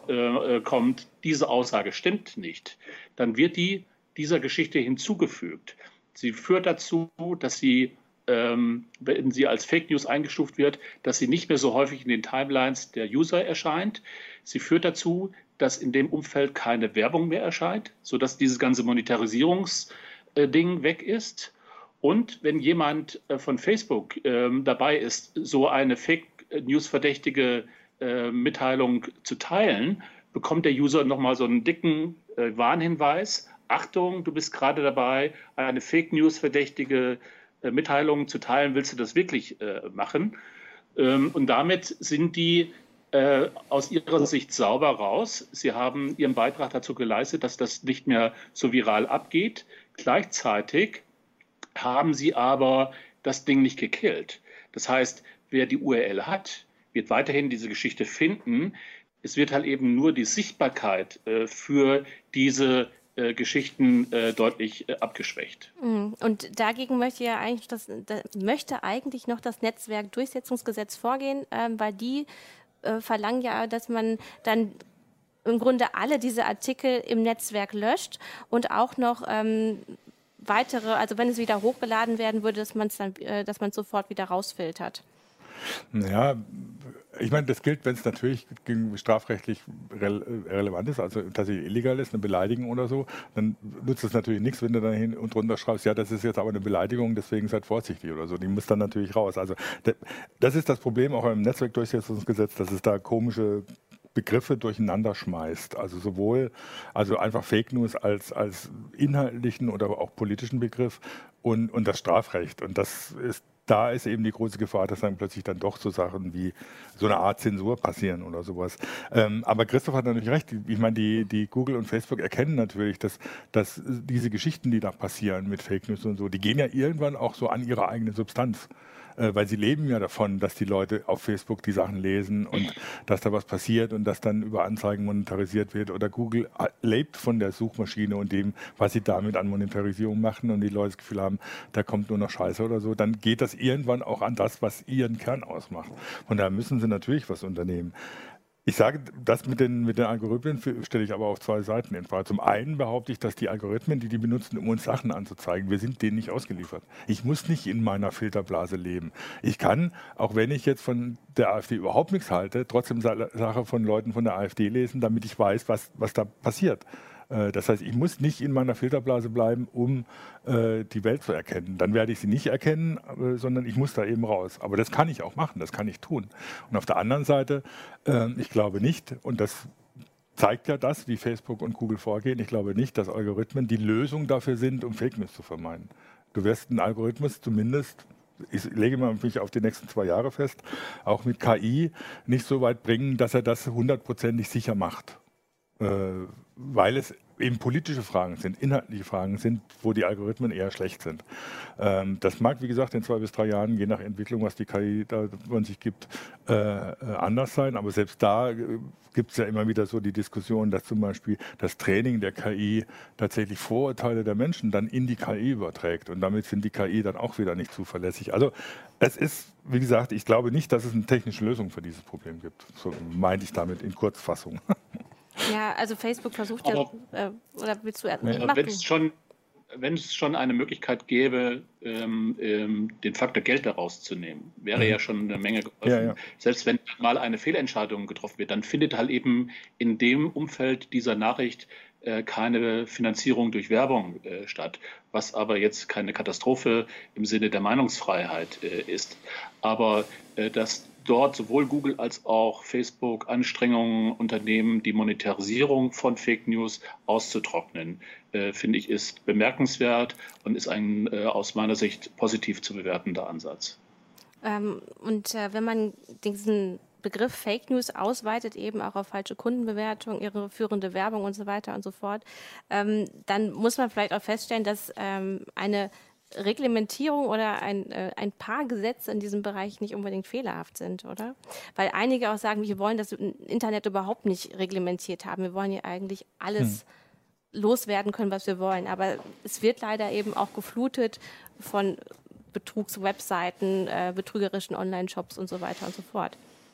äh, kommt, diese Aussage stimmt nicht, dann wird die dieser Geschichte hinzugefügt. Sie führt dazu, dass sie, ähm, wenn sie als Fake News eingestuft wird, dass sie nicht mehr so häufig in den Timelines der User erscheint. Sie führt dazu, dass in dem Umfeld keine Werbung mehr erscheint, sodass dieses ganze Monetarisierungsding weg ist. Und wenn jemand äh, von Facebook äh, dabei ist, so eine Fake News-verdächtige äh, Mitteilung zu teilen, bekommt der User nochmal so einen dicken äh, Warnhinweis. Achtung, du bist gerade dabei, eine Fake News-verdächtige äh, Mitteilung zu teilen. Willst du das wirklich äh, machen? Ähm, und damit sind die äh, aus ihrer Sicht sauber raus. Sie haben ihren Beitrag dazu geleistet, dass das nicht mehr so viral abgeht. Gleichzeitig haben sie aber das Ding nicht gekillt. Das heißt, wer die U R L hat, wird weiterhin diese Geschichte finden. Es wird halt eben nur die Sichtbarkeit äh, für diese äh, Geschichten äh, deutlich äh, abgeschwächt. Und dagegen möchte ja eigentlich das, da möchte eigentlich noch das Netzwerkdurchsetzungsgesetz vorgehen, äh, weil die äh, verlangen ja, dass man dann im Grunde alle diese Artikel im Netzwerk löscht und auch noch ähm, weitere, also wenn es wieder hochgeladen werden würde, dass man es dann, äh, dass man es sofort wieder rausfiltert. Ja, ich meine, das gilt, wenn es natürlich strafrechtlich re relevant ist, also tatsächlich illegal ist, eine Beleidigung oder so, dann nutzt es natürlich nichts, wenn du da hin und drunter schreibst, ja, das ist jetzt aber eine Beleidigung, deswegen seid vorsichtig oder so. Die muss dann natürlich raus. Also das ist das Problem auch im Netzwerkdurchsetzungsgesetz, dass es da komische Begriffe durcheinander schmeißt. Also sowohl also einfach Fake News als, als inhaltlichen oder auch politischen Begriff und, und das Strafrecht. Und das ist, da ist eben die große Gefahr, dass dann plötzlich dann doch so Sachen wie so eine Art Zensur passieren oder sowas. Ähm, aber Christoph hat natürlich recht. Ich meine, die, die Google und Facebook erkennen natürlich, dass, dass diese Geschichten, die da passieren mit Fake News und so, die gehen ja irgendwann auch so an ihre eigene Substanz. Weil sie leben ja davon, dass die Leute auf Facebook die Sachen lesen und dass da was passiert und dass dann über Anzeigen monetarisiert wird. Oder Google lebt von der Suchmaschine und dem, was sie damit an Monetarisierung machen und die Leute das Gefühl haben, da kommt nur noch Scheiße oder so. Dann geht das irgendwann auch an das, was ihren Kern ausmacht. Und da müssen sie natürlich was unternehmen. Ich sage, das mit den, mit den Algorithmen stelle ich aber auf zwei Seiten in Frage. Zum einen behaupte ich, dass die Algorithmen, die die benutzen, um uns Sachen anzuzeigen, wir sind denen nicht ausgeliefert. Ich muss nicht in meiner Filterblase leben. Ich kann, auch wenn ich jetzt von der AfD überhaupt nichts halte, trotzdem Sachen von Leuten von der AfD lesen, damit ich weiß, was, was da passiert. Das heißt, ich muss nicht in meiner Filterblase bleiben, um äh, die Welt zu erkennen. Dann werde ich sie nicht erkennen, äh, sondern ich muss da eben raus. Aber das kann ich auch machen, das kann ich tun. Und auf der anderen Seite, äh, ich glaube nicht, und das zeigt ja das, wie Facebook und Google vorgehen, ich glaube nicht, dass Algorithmen die Lösung dafür sind, um Fake News zu vermeiden. Du wirst einen Algorithmus zumindest ich lege mal mich auf die nächsten zwei Jahre fest, auch mit K I nicht so weit bringen, dass er das hundertprozentig sicher macht. Äh, weil es eben politische Fragen sind, inhaltliche Fragen sind, wo die Algorithmen eher schlecht sind. Ähm, das mag, wie gesagt, in zwei bis drei Jahren, je nach Entwicklung, was die K I da von sich gibt, äh, anders sein. Aber selbst da äh, gibt es ja immer wieder so die Diskussion, dass zum Beispiel das Training der K I tatsächlich Vorurteile der Menschen dann in die K I überträgt. Und damit sind die K I dann auch wieder nicht zuverlässig. Also es ist, wie gesagt, ich glaube nicht, dass es eine technische Lösung für dieses Problem gibt. So meinte ich damit in Kurzfassung. Ja, also Facebook versucht aber, ja, äh, oder willst du... Äh, wenn es schon, wenn es schon eine Möglichkeit gäbe, ähm, ähm, den Faktor Geld daraus zu nehmen, wäre mhm. ja schon eine Menge geholfen. Ja, ja. Selbst wenn mal eine Fehlentscheidung getroffen wird, dann findet halt eben in dem Umfeld dieser Nachricht äh, keine Finanzierung durch Werbung äh, statt, was aber jetzt keine Katastrophe im Sinne der Meinungsfreiheit äh, ist. Aber äh, das dort sowohl Google als auch Facebook Anstrengungen unternehmen, die Monetarisierung von Fake News auszutrocknen, äh, finde ich, ist bemerkenswert und ist ein äh, aus meiner Sicht positiv zu bewertender Ansatz. Ähm, und äh, wenn man diesen Begriff Fake News ausweitet, eben auch auf falsche Kundenbewertung, irreführende Werbung und so weiter und so fort, ähm, dann muss man vielleicht auch feststellen, dass ähm, eine Reglementierung oder ein, äh, ein paar Gesetze in diesem Bereich nicht unbedingt fehlerhaft sind, oder? Weil einige auch sagen, wir wollen das Internet überhaupt nicht reglementiert haben. Wir wollen ja eigentlich alles hm. loswerden können, was wir wollen. Aber es wird leider eben auch geflutet von Betrugswebseiten, äh, betrügerischen Online-Shops und so weiter und so fort.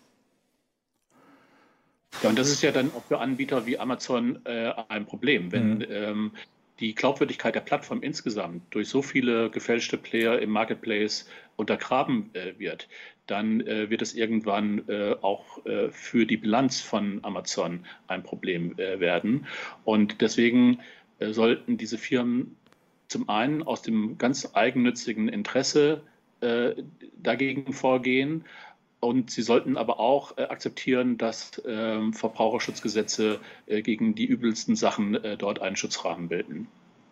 Ja, und das ist ja dann auch für Anbieter wie Amazon äh, ein Problem, wenn mhm. ähm, die Glaubwürdigkeit der Plattform insgesamt durch so viele gefälschte Player im Marketplace untergraben äh, wird, dann äh, wird es irgendwann äh, auch äh, für die Bilanz von Amazon ein Problem äh, werden. Und deswegen äh, sollten diese Firmen zum einen aus dem ganz eigennützigen Interesse äh, dagegen vorgehen. Und sie sollten aber auch äh, akzeptieren, dass äh, Verbraucherschutzgesetze äh, gegen die übelsten Sachen äh, dort einen Schutzrahmen bilden.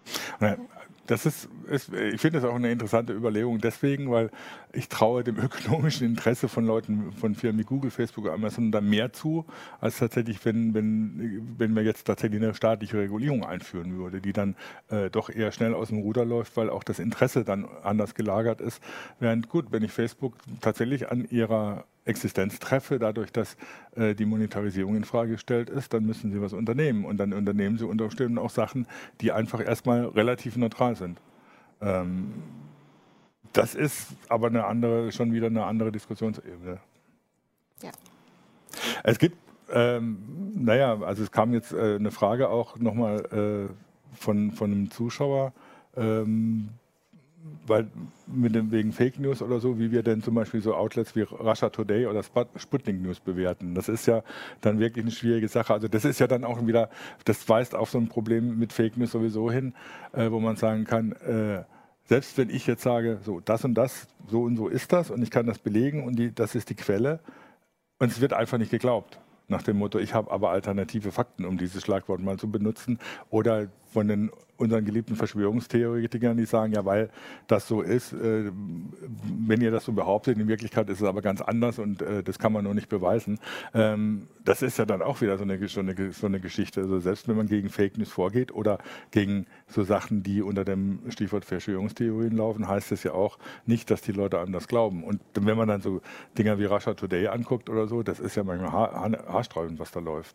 Das ist, ist ich finde das auch eine interessante Überlegung deswegen, weil ich traue dem ökonomischen Interesse von Leuten, von Firmen wie Google, Facebook, Amazon da mehr zu, als tatsächlich, wenn, wenn, wenn wir jetzt tatsächlich eine staatliche Regulierung einführen würde, die dann äh, doch eher schnell aus dem Ruder läuft, weil auch das Interesse dann anders gelagert ist. Während gut, wenn ich Facebook tatsächlich an ihrer Existenz treffe, dadurch, dass äh, die Monetarisierung in Frage gestellt ist, dann müssen sie was unternehmen. Und dann unternehmen sie unter Umständen auch Sachen, die einfach erstmal relativ neutral sind. Ähm, das ist aber eine andere, schon wieder eine andere Diskussionsebene. Ja. Es gibt, ähm, naja, also es kam jetzt äh, eine Frage auch nochmal äh, von, von einem Zuschauer, ähm, weil mit dem, wegen Fake News oder so, wie wir denn zum Beispiel so Outlets wie Russia Today oder Sputnik News bewerten. Das ist ja dann wirklich eine schwierige Sache. Also das ist ja dann auch wieder, das weist auf so ein Problem mit Fake News sowieso hin, äh, wo man sagen kann, äh, selbst wenn ich jetzt sage, so das und das, so und so ist das und ich kann das belegen und die, das ist die Quelle und es wird einfach nicht geglaubt. Nach dem Motto, ich habe aber alternative Fakten, um dieses Schlagwort mal zu benutzen. Oder von den unseren geliebten Verschwörungstheoretikern, die sagen, ja, weil das so ist, äh, wenn ihr das so behauptet, in Wirklichkeit ist es aber ganz anders und äh, das kann man noch nicht beweisen. Ähm, das ist ja dann auch wieder so eine, so eine, so eine Geschichte. Also selbst wenn man gegen Fake News vorgeht oder gegen so Sachen, die unter dem Stichwort Verschwörungstheorien laufen, heißt es ja auch nicht, dass die Leute anders glauben. Und wenn man dann so Dinger wie Russia Today anguckt oder so, das ist ja manchmal haar, haarsträubend, was da läuft.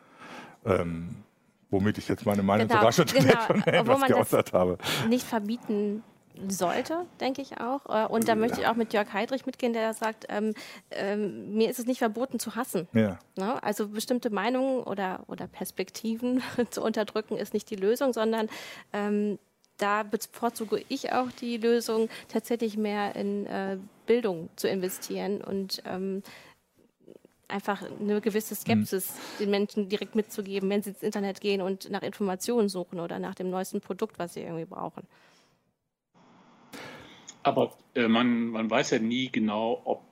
Ähm, Womit ich jetzt meine Meinung genau, zu Russia Today genau. schon etwas geäußert habe. Nicht verbieten sollte, denke ich auch. Und da möchte ich auch mit Jörg Heidrich mitgehen, der sagt, ähm, ähm, mir ist es nicht verboten zu hassen. Ja. Ne? Also bestimmte Meinungen oder, oder Perspektiven zu unterdrücken ist nicht die Lösung, sondern ähm, da bevorzuge ich auch die Lösung, tatsächlich mehr in äh, Bildung zu investieren und ähm, einfach eine gewisse Skepsis mhm. den Menschen direkt mitzugeben, wenn sie ins Internet gehen und nach Informationen suchen oder nach dem neuesten Produkt, was sie irgendwie brauchen. Aber äh, man, man weiß ja nie genau, ob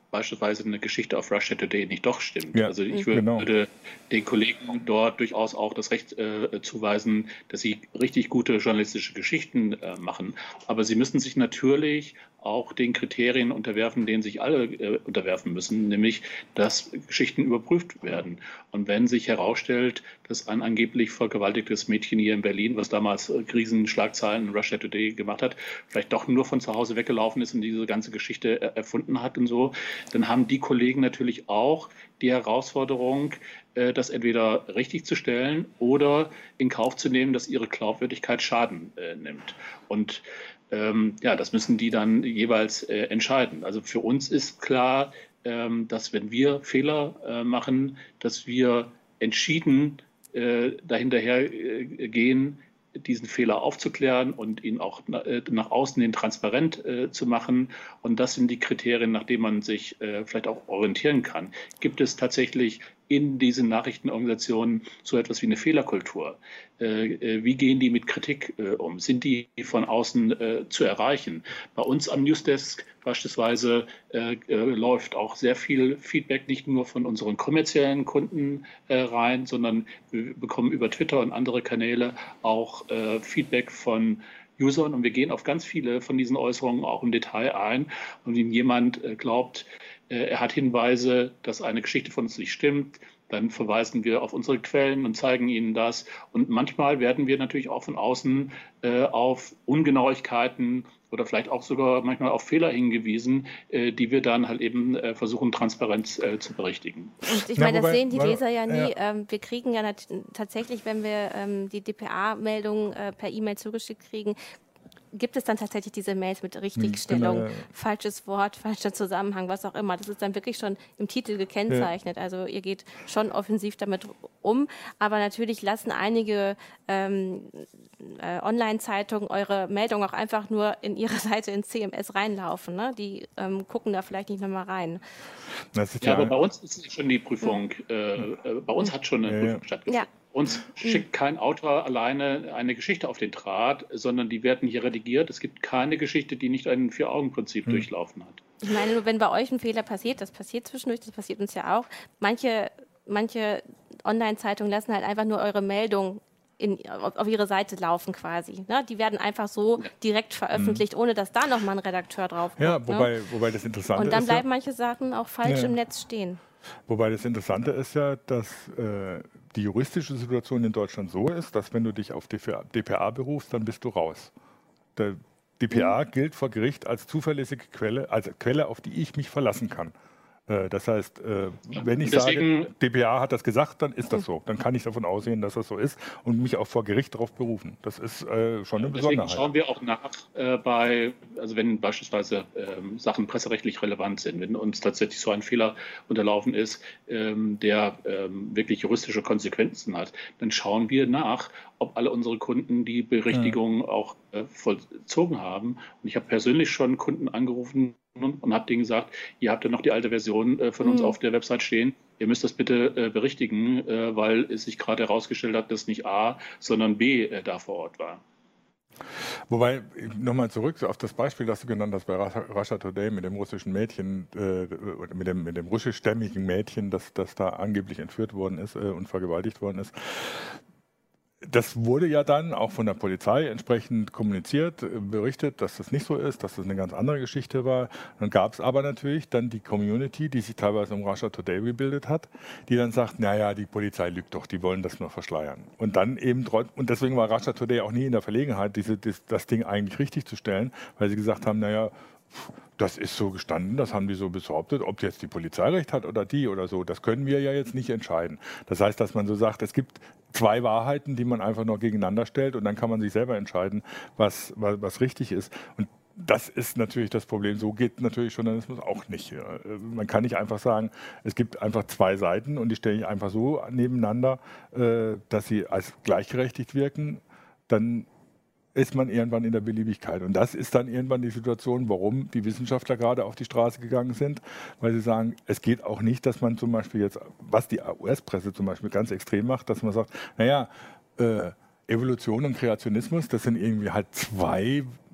beispielsweise eine Geschichte auf Russia Today nicht doch stimmt. Ja, also ich würde, genau. würde den Kollegen dort durchaus auch das Recht äh, zuweisen, dass sie richtig gute journalistische Geschichten äh, machen. Aber sie müssen sich natürlich auch den Kriterien unterwerfen, denen sich alle äh, unterwerfen müssen, nämlich, dass Geschichten überprüft werden. Und wenn sich herausstellt, dass ein angeblich vergewaltigtes Mädchen hier in Berlin, was damals äh, Riesenschlagzeilen in Russia Today gemacht hat, vielleicht doch nur von zu Hause weggelaufen ist und diese ganze Geschichte äh, erfunden hat und so, dann haben die Kollegen natürlich auch die Herausforderung, äh, das entweder richtig zu stellen oder in Kauf zu nehmen, dass ihre Glaubwürdigkeit Schaden äh, nimmt. Und Ähm, ja, das müssen die dann jeweils äh, entscheiden. Also für uns ist klar, ähm, dass wenn wir Fehler äh, machen, dass wir entschieden äh, dahinterher äh, gehen, diesen Fehler aufzuklären und ihn auch na, äh, nach außen hin transparent äh, zu machen. Und das sind die Kriterien, nach denen man sich äh, vielleicht auch orientieren kann. Gibt es tatsächlich in diesen Nachrichtenorganisationen so etwas wie eine Fehlerkultur? Äh, wie gehen die mit Kritik äh, um? Sind die von außen äh, zu erreichen? Bei uns am Newsdesk beispielsweise äh, äh, läuft auch sehr viel Feedback nicht nur von unseren kommerziellen Kunden äh, rein, sondern wir bekommen über Twitter und andere Kanäle auch äh, Feedback von Usern und wir gehen auf ganz viele von diesen Äußerungen auch im Detail ein. Und wenn jemand äh, glaubt, äh, er hat Hinweise, dass eine Geschichte von uns nicht stimmt, dann verweisen wir auf unsere Quellen und zeigen ihnen das. Und manchmal werden wir natürlich auch von außen äh, auf Ungenauigkeiten oder vielleicht auch sogar manchmal auf Fehler hingewiesen, äh, die wir dann halt eben äh, versuchen, transparent äh, zu berichtigen. Und ich meine, ja, das sehen die Leser ja nie. Ja. Ähm, wir kriegen ja tatsächlich, wenn wir ähm, die D P A-Meldung äh, per E-Mail zugeschickt kriegen, gibt es dann tatsächlich diese Mails mit Richtigstellung, Genau. falsches Wort, falscher Zusammenhang, was auch immer. Das ist dann wirklich schon im Titel gekennzeichnet. Ja. Also ihr geht schon offensiv damit um. Aber natürlich lassen einige ähm, äh, Online-Zeitungen eure Meldung auch einfach nur in ihre Seite in C M S reinlaufen. Ne? Die ähm, gucken da vielleicht nicht nochmal rein. Das ist ja, ja, aber bei uns ist schon die Prüfung, mhm. äh, bei uns hat schon eine ja, Prüfung ja. stattgefunden. Ja. Uns schickt kein Autor alleine eine Geschichte auf den Draht, sondern die werden hier redigiert. Es gibt keine Geschichte, die nicht ein Vier-Augen-Prinzip hm. durchlaufen hat. Ich meine, nur wenn bei euch ein Fehler passiert, das passiert zwischendurch, das passiert uns ja auch. Manche, manche Online-Zeitungen lassen halt einfach nur eure Meldung in, auf, auf ihre Seite laufen quasi. Ne? Die werden einfach so direkt veröffentlicht, hm. ohne dass da nochmal ein Redakteur drauf kommt. Ja, wobei, ne? wobei das Interessante ist. Und dann ist bleiben ja, manche Sachen auch falsch ja. im Netz stehen. Wobei das Interessante ist ja, dass äh, die juristische Situation in Deutschland so ist, dass wenn du dich auf D P A berufst, dann bist du raus. Der D P A mhm. gilt vor Gericht als zuverlässige Quelle, als Quelle, auf die ich mich verlassen kann. Äh, das heißt, äh, wenn ich Deswegen, sage, D P A hat das gesagt, dann ist das so. Dann kann ich davon ausgehen, dass das so ist und mich auch vor Gericht darauf berufen. Das ist äh, schon eine Deswegen Besonderheit. Schauen wir auch nach äh, bei, also wenn beispielsweise ähm, Sachen presserechtlich relevant sind, wenn uns tatsächlich so ein Fehler unterlaufen ist, ähm, der ähm, wirklich juristische Konsequenzen hat, dann schauen wir nach, ob alle unsere Kunden die Berichtigung ja. auch äh, vollzogen haben. Und ich habe persönlich schon Kunden angerufen und, und habe denen gesagt, ihr habt ja noch die alte Version äh, von uns mhm. auf der Website stehen. Ihr müsst das bitte äh, berichtigen, äh, weil es sich gerade herausgestellt hat, dass nicht A, sondern B äh, da vor Ort war. Wobei, nochmal zurück auf das Beispiel, das du genannt hast bei Russia Today mit dem russischen Mädchen, äh, mit dem, mit dem russischstämmigen Mädchen, das, das da angeblich entführt worden ist äh, und vergewaltigt worden ist. Das wurde ja dann auch von der Polizei entsprechend kommuniziert, berichtet, dass das nicht so ist, dass das eine ganz andere Geschichte war. Dann gab es aber natürlich dann die Community, die sich teilweise um Russia Today gebildet hat, die dann sagt, naja, die Polizei lügt doch, die wollen das nur verschleiern. Und dann eben, und deswegen war Russia Today auch nie in der Verlegenheit, diese, das, das Ding eigentlich richtig zu stellen, weil sie gesagt haben, naja, das ist so gestanden, das haben die so behauptet, ob jetzt die Polizei recht hat oder die oder so, das können wir ja jetzt nicht entscheiden. Das heißt, dass man so sagt, es gibt zwei Wahrheiten, die man einfach noch gegeneinander stellt und dann kann man sich selber entscheiden, was, was, was richtig ist. Und das ist natürlich das Problem. So geht natürlich Journalismus auch nicht. Man kann nicht einfach sagen, es gibt einfach zwei Seiten und die stelle ich einfach so nebeneinander, dass sie als gleichberechtigt wirken. Dann ist man irgendwann in der Beliebigkeit. Und das ist dann irgendwann die Situation, warum die Wissenschaftler gerade auf die Straße gegangen sind, weil sie sagen, es geht auch nicht, dass man zum Beispiel jetzt, was die U S-Presse zum Beispiel ganz extrem macht, dass man sagt, naja, äh, Evolution und Kreationismus, das sind irgendwie halt zwei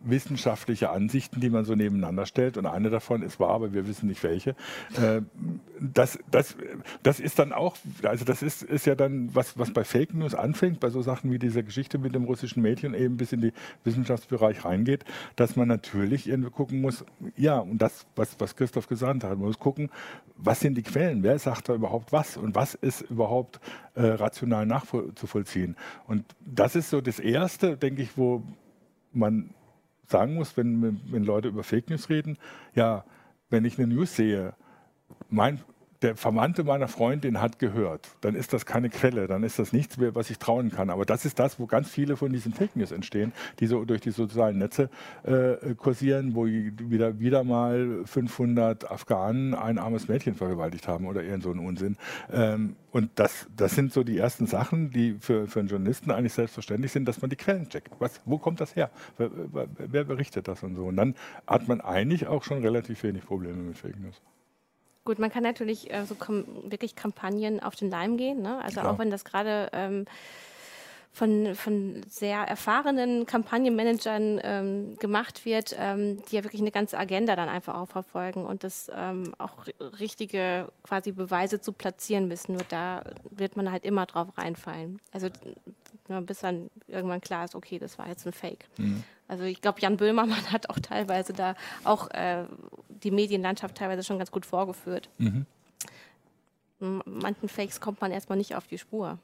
wissenschaftliche Ansichten, die man so nebeneinander stellt und eine davon ist wahr, aber wir wissen nicht welche. Äh, das, das, das ist dann auch, also das ist, ist ja dann, was, was bei Fake News anfängt, bei so Sachen wie dieser Geschichte mit dem russischen Mädchen eben bis in den Wissenschaftsbereich reingeht, dass man natürlich irgendwie gucken muss, ja, und das, was, was Christoph gesagt hat, man muss gucken, was sind die Quellen, wer sagt da überhaupt was und was ist überhaupt äh, rational nachzuvollziehen. Und das ist so das Erste, denke ich, wo man sagen muss, wenn, wenn Leute über Fake News reden, ja, wenn ich eine News sehe, mein, der Verwandte meiner Freundin hat gehört, dann ist das keine Quelle, dann ist das nichts mehr, was ich trauen kann. Aber das ist das, wo ganz viele von diesen Fake News entstehen, die so durch die sozialen Netze äh, kursieren, wo wieder, wieder mal fünfhundert Afghanen ein armes Mädchen vergewaltigt haben oder irgend so ein Unsinn. Ähm, und das, das sind so die ersten Sachen, die für, für einen Journalisten eigentlich selbstverständlich sind, dass man die Quellen checkt. Was, wo kommt das her? Wer, wer berichtet das und so? Und dann hat man eigentlich auch schon relativ wenig Probleme mit Fake News. Gut, man kann natürlich äh, so wirklich Kampagnen auf den Leim gehen, ne? Also Klar. Auch wenn das gerade ähm, von, von sehr erfahrenen Kampagnenmanagern ähm, gemacht wird, ähm, die ja wirklich eine ganze Agenda dann einfach auch verfolgen und das ähm, auch richtige quasi Beweise zu platzieren müssen. Nur da wird man halt immer drauf reinfallen. Also ja, bis dann irgendwann klar ist, okay, das war jetzt ein Fake. Mhm. Also ich glaube, Jan Böhmermann hat auch teilweise da auch äh, die Medienlandschaft teilweise schon ganz gut vorgeführt. Mhm. Manchen Fakes kommt man erstmal nicht auf die Spur.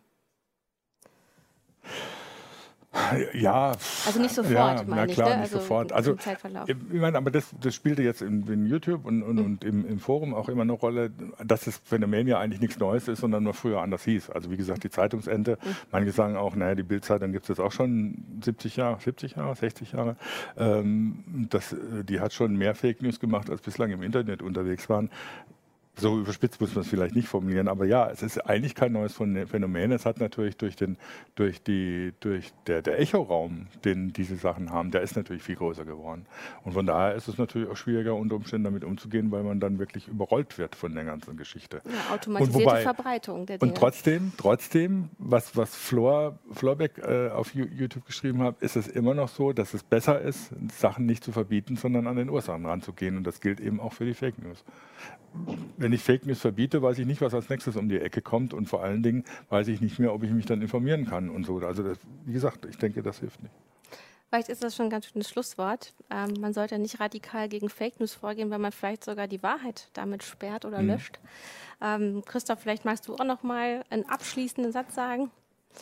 Ja, also nicht sofort, ja, meine na klar, ich, ne? nicht also sofort. Also, ich meine, aber das, das spielte jetzt in, in YouTube und, und, mhm. und im, im Forum auch immer eine Rolle, dass das Phänomen ja eigentlich nichts Neues ist, sondern nur früher anders hieß. Also wie gesagt, die Zeitungsente, mhm. manche sagen auch, naja, die Bild-Zeitung gibt es jetzt auch schon siebzig Jahre, siebzig Jahre, sechzig Jahre. Ähm, das, die hat schon mehr Fake News gemacht, als bislang im Internet unterwegs waren. So überspitzt muss man es vielleicht nicht formulieren, aber ja, es ist eigentlich kein neues Phänomen. Es hat natürlich durch den, durch die, durch der, der Echoraum, den diese Sachen haben, der ist natürlich viel größer geworden. Und von daher ist es natürlich auch schwieriger, unter Umständen damit umzugehen, weil man dann wirklich überrollt wird von der ganzen Geschichte. Ja, automatisierte und wobei, Verbreitung der Dinge. Und trotzdem, trotzdem, was, was Flor, Florbeck äh, auf YouTube geschrieben hat, ist es immer noch so, dass es besser ist, Sachen nicht zu verbieten, sondern an den Ursachen ranzugehen. Und das gilt eben auch für die Fake News. Wenn ich Fake News verbiete, weiß ich nicht, was als nächstes um die Ecke kommt und vor allen Dingen weiß ich nicht mehr, ob ich mich dann informieren kann und so. Also das, wie gesagt, ich denke, das hilft nicht. Vielleicht ist das schon ein ganz schönes Schlusswort. Ähm, man sollte nicht radikal gegen Fake News vorgehen, weil man vielleicht sogar die Wahrheit damit sperrt oder mhm. löscht. Ähm, Christoph, vielleicht magst du auch noch mal einen abschließenden Satz sagen.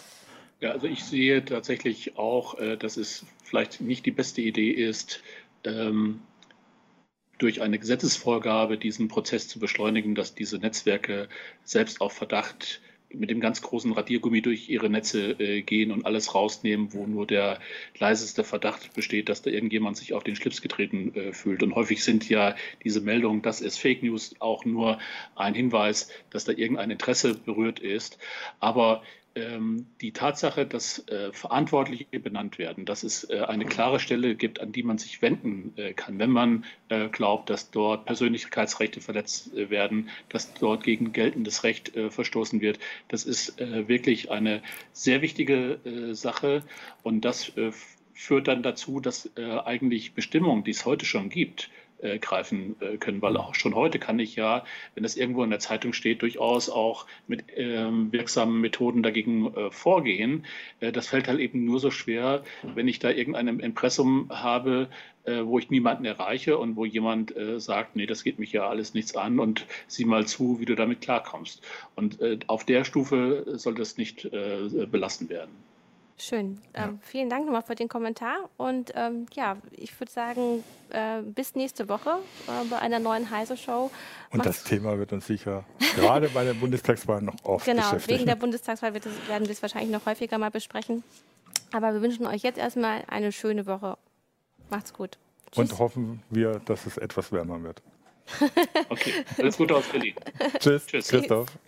Ja, also ich sehe tatsächlich auch, äh, dass es vielleicht nicht die beste Idee ist, ähm, durch eine Gesetzesvorgabe diesen Prozess zu beschleunigen, dass diese Netzwerke selbst auf Verdacht mit dem ganz großen Radiergummi durch ihre Netze äh, gehen und alles rausnehmen, wo nur der leiseste Verdacht besteht, dass da irgendjemand sich auf den Schlips getreten äh, fühlt. Und häufig sind ja diese Meldungen, das ist Fake News, auch nur ein Hinweis, dass da irgendein Interesse berührt ist. Aber die Tatsache, dass äh, Verantwortliche benannt werden, dass es äh, eine klare Stelle gibt, an die man sich wenden äh, kann, wenn man äh, glaubt, dass dort Persönlichkeitsrechte verletzt äh, werden, dass dort gegen geltendes Recht äh, verstoßen wird, das ist äh, wirklich eine sehr wichtige äh, Sache und das äh, führt dann dazu, dass äh, eigentlich Bestimmungen, die es heute schon gibt, Äh, greifen äh, können, weil auch schon heute kann ich ja, wenn das irgendwo in der Zeitung steht, durchaus auch mit ähm, wirksamen Methoden dagegen äh, vorgehen. Äh, das fällt halt eben nur so schwer, wenn ich da irgendein Impressum habe, äh, wo ich niemanden erreiche und wo jemand äh, sagt, nee, das geht mich ja alles nichts an und sieh mal zu, wie du damit klarkommst. Und äh, auf der Stufe soll das nicht äh, belassen werden. Schön. Ja. Ähm, vielen Dank nochmal für den Kommentar. Und ähm, ja, ich würde sagen, äh, bis nächste Woche äh, bei einer neuen Heise-Show. Und Mach's das Thema wird uns sicher gerade bei der Bundestagswahl noch oft genau, beschäftigen. Genau, wegen der Bundestagswahl wird es, werden wir es wahrscheinlich noch häufiger mal besprechen. Aber wir wünschen euch jetzt erstmal eine schöne Woche. Macht's gut. Tschüss. Und hoffen wir, dass es etwas wärmer wird. Okay, alles Gute aus Berlin. Tschüss, Tschüss. Christoph.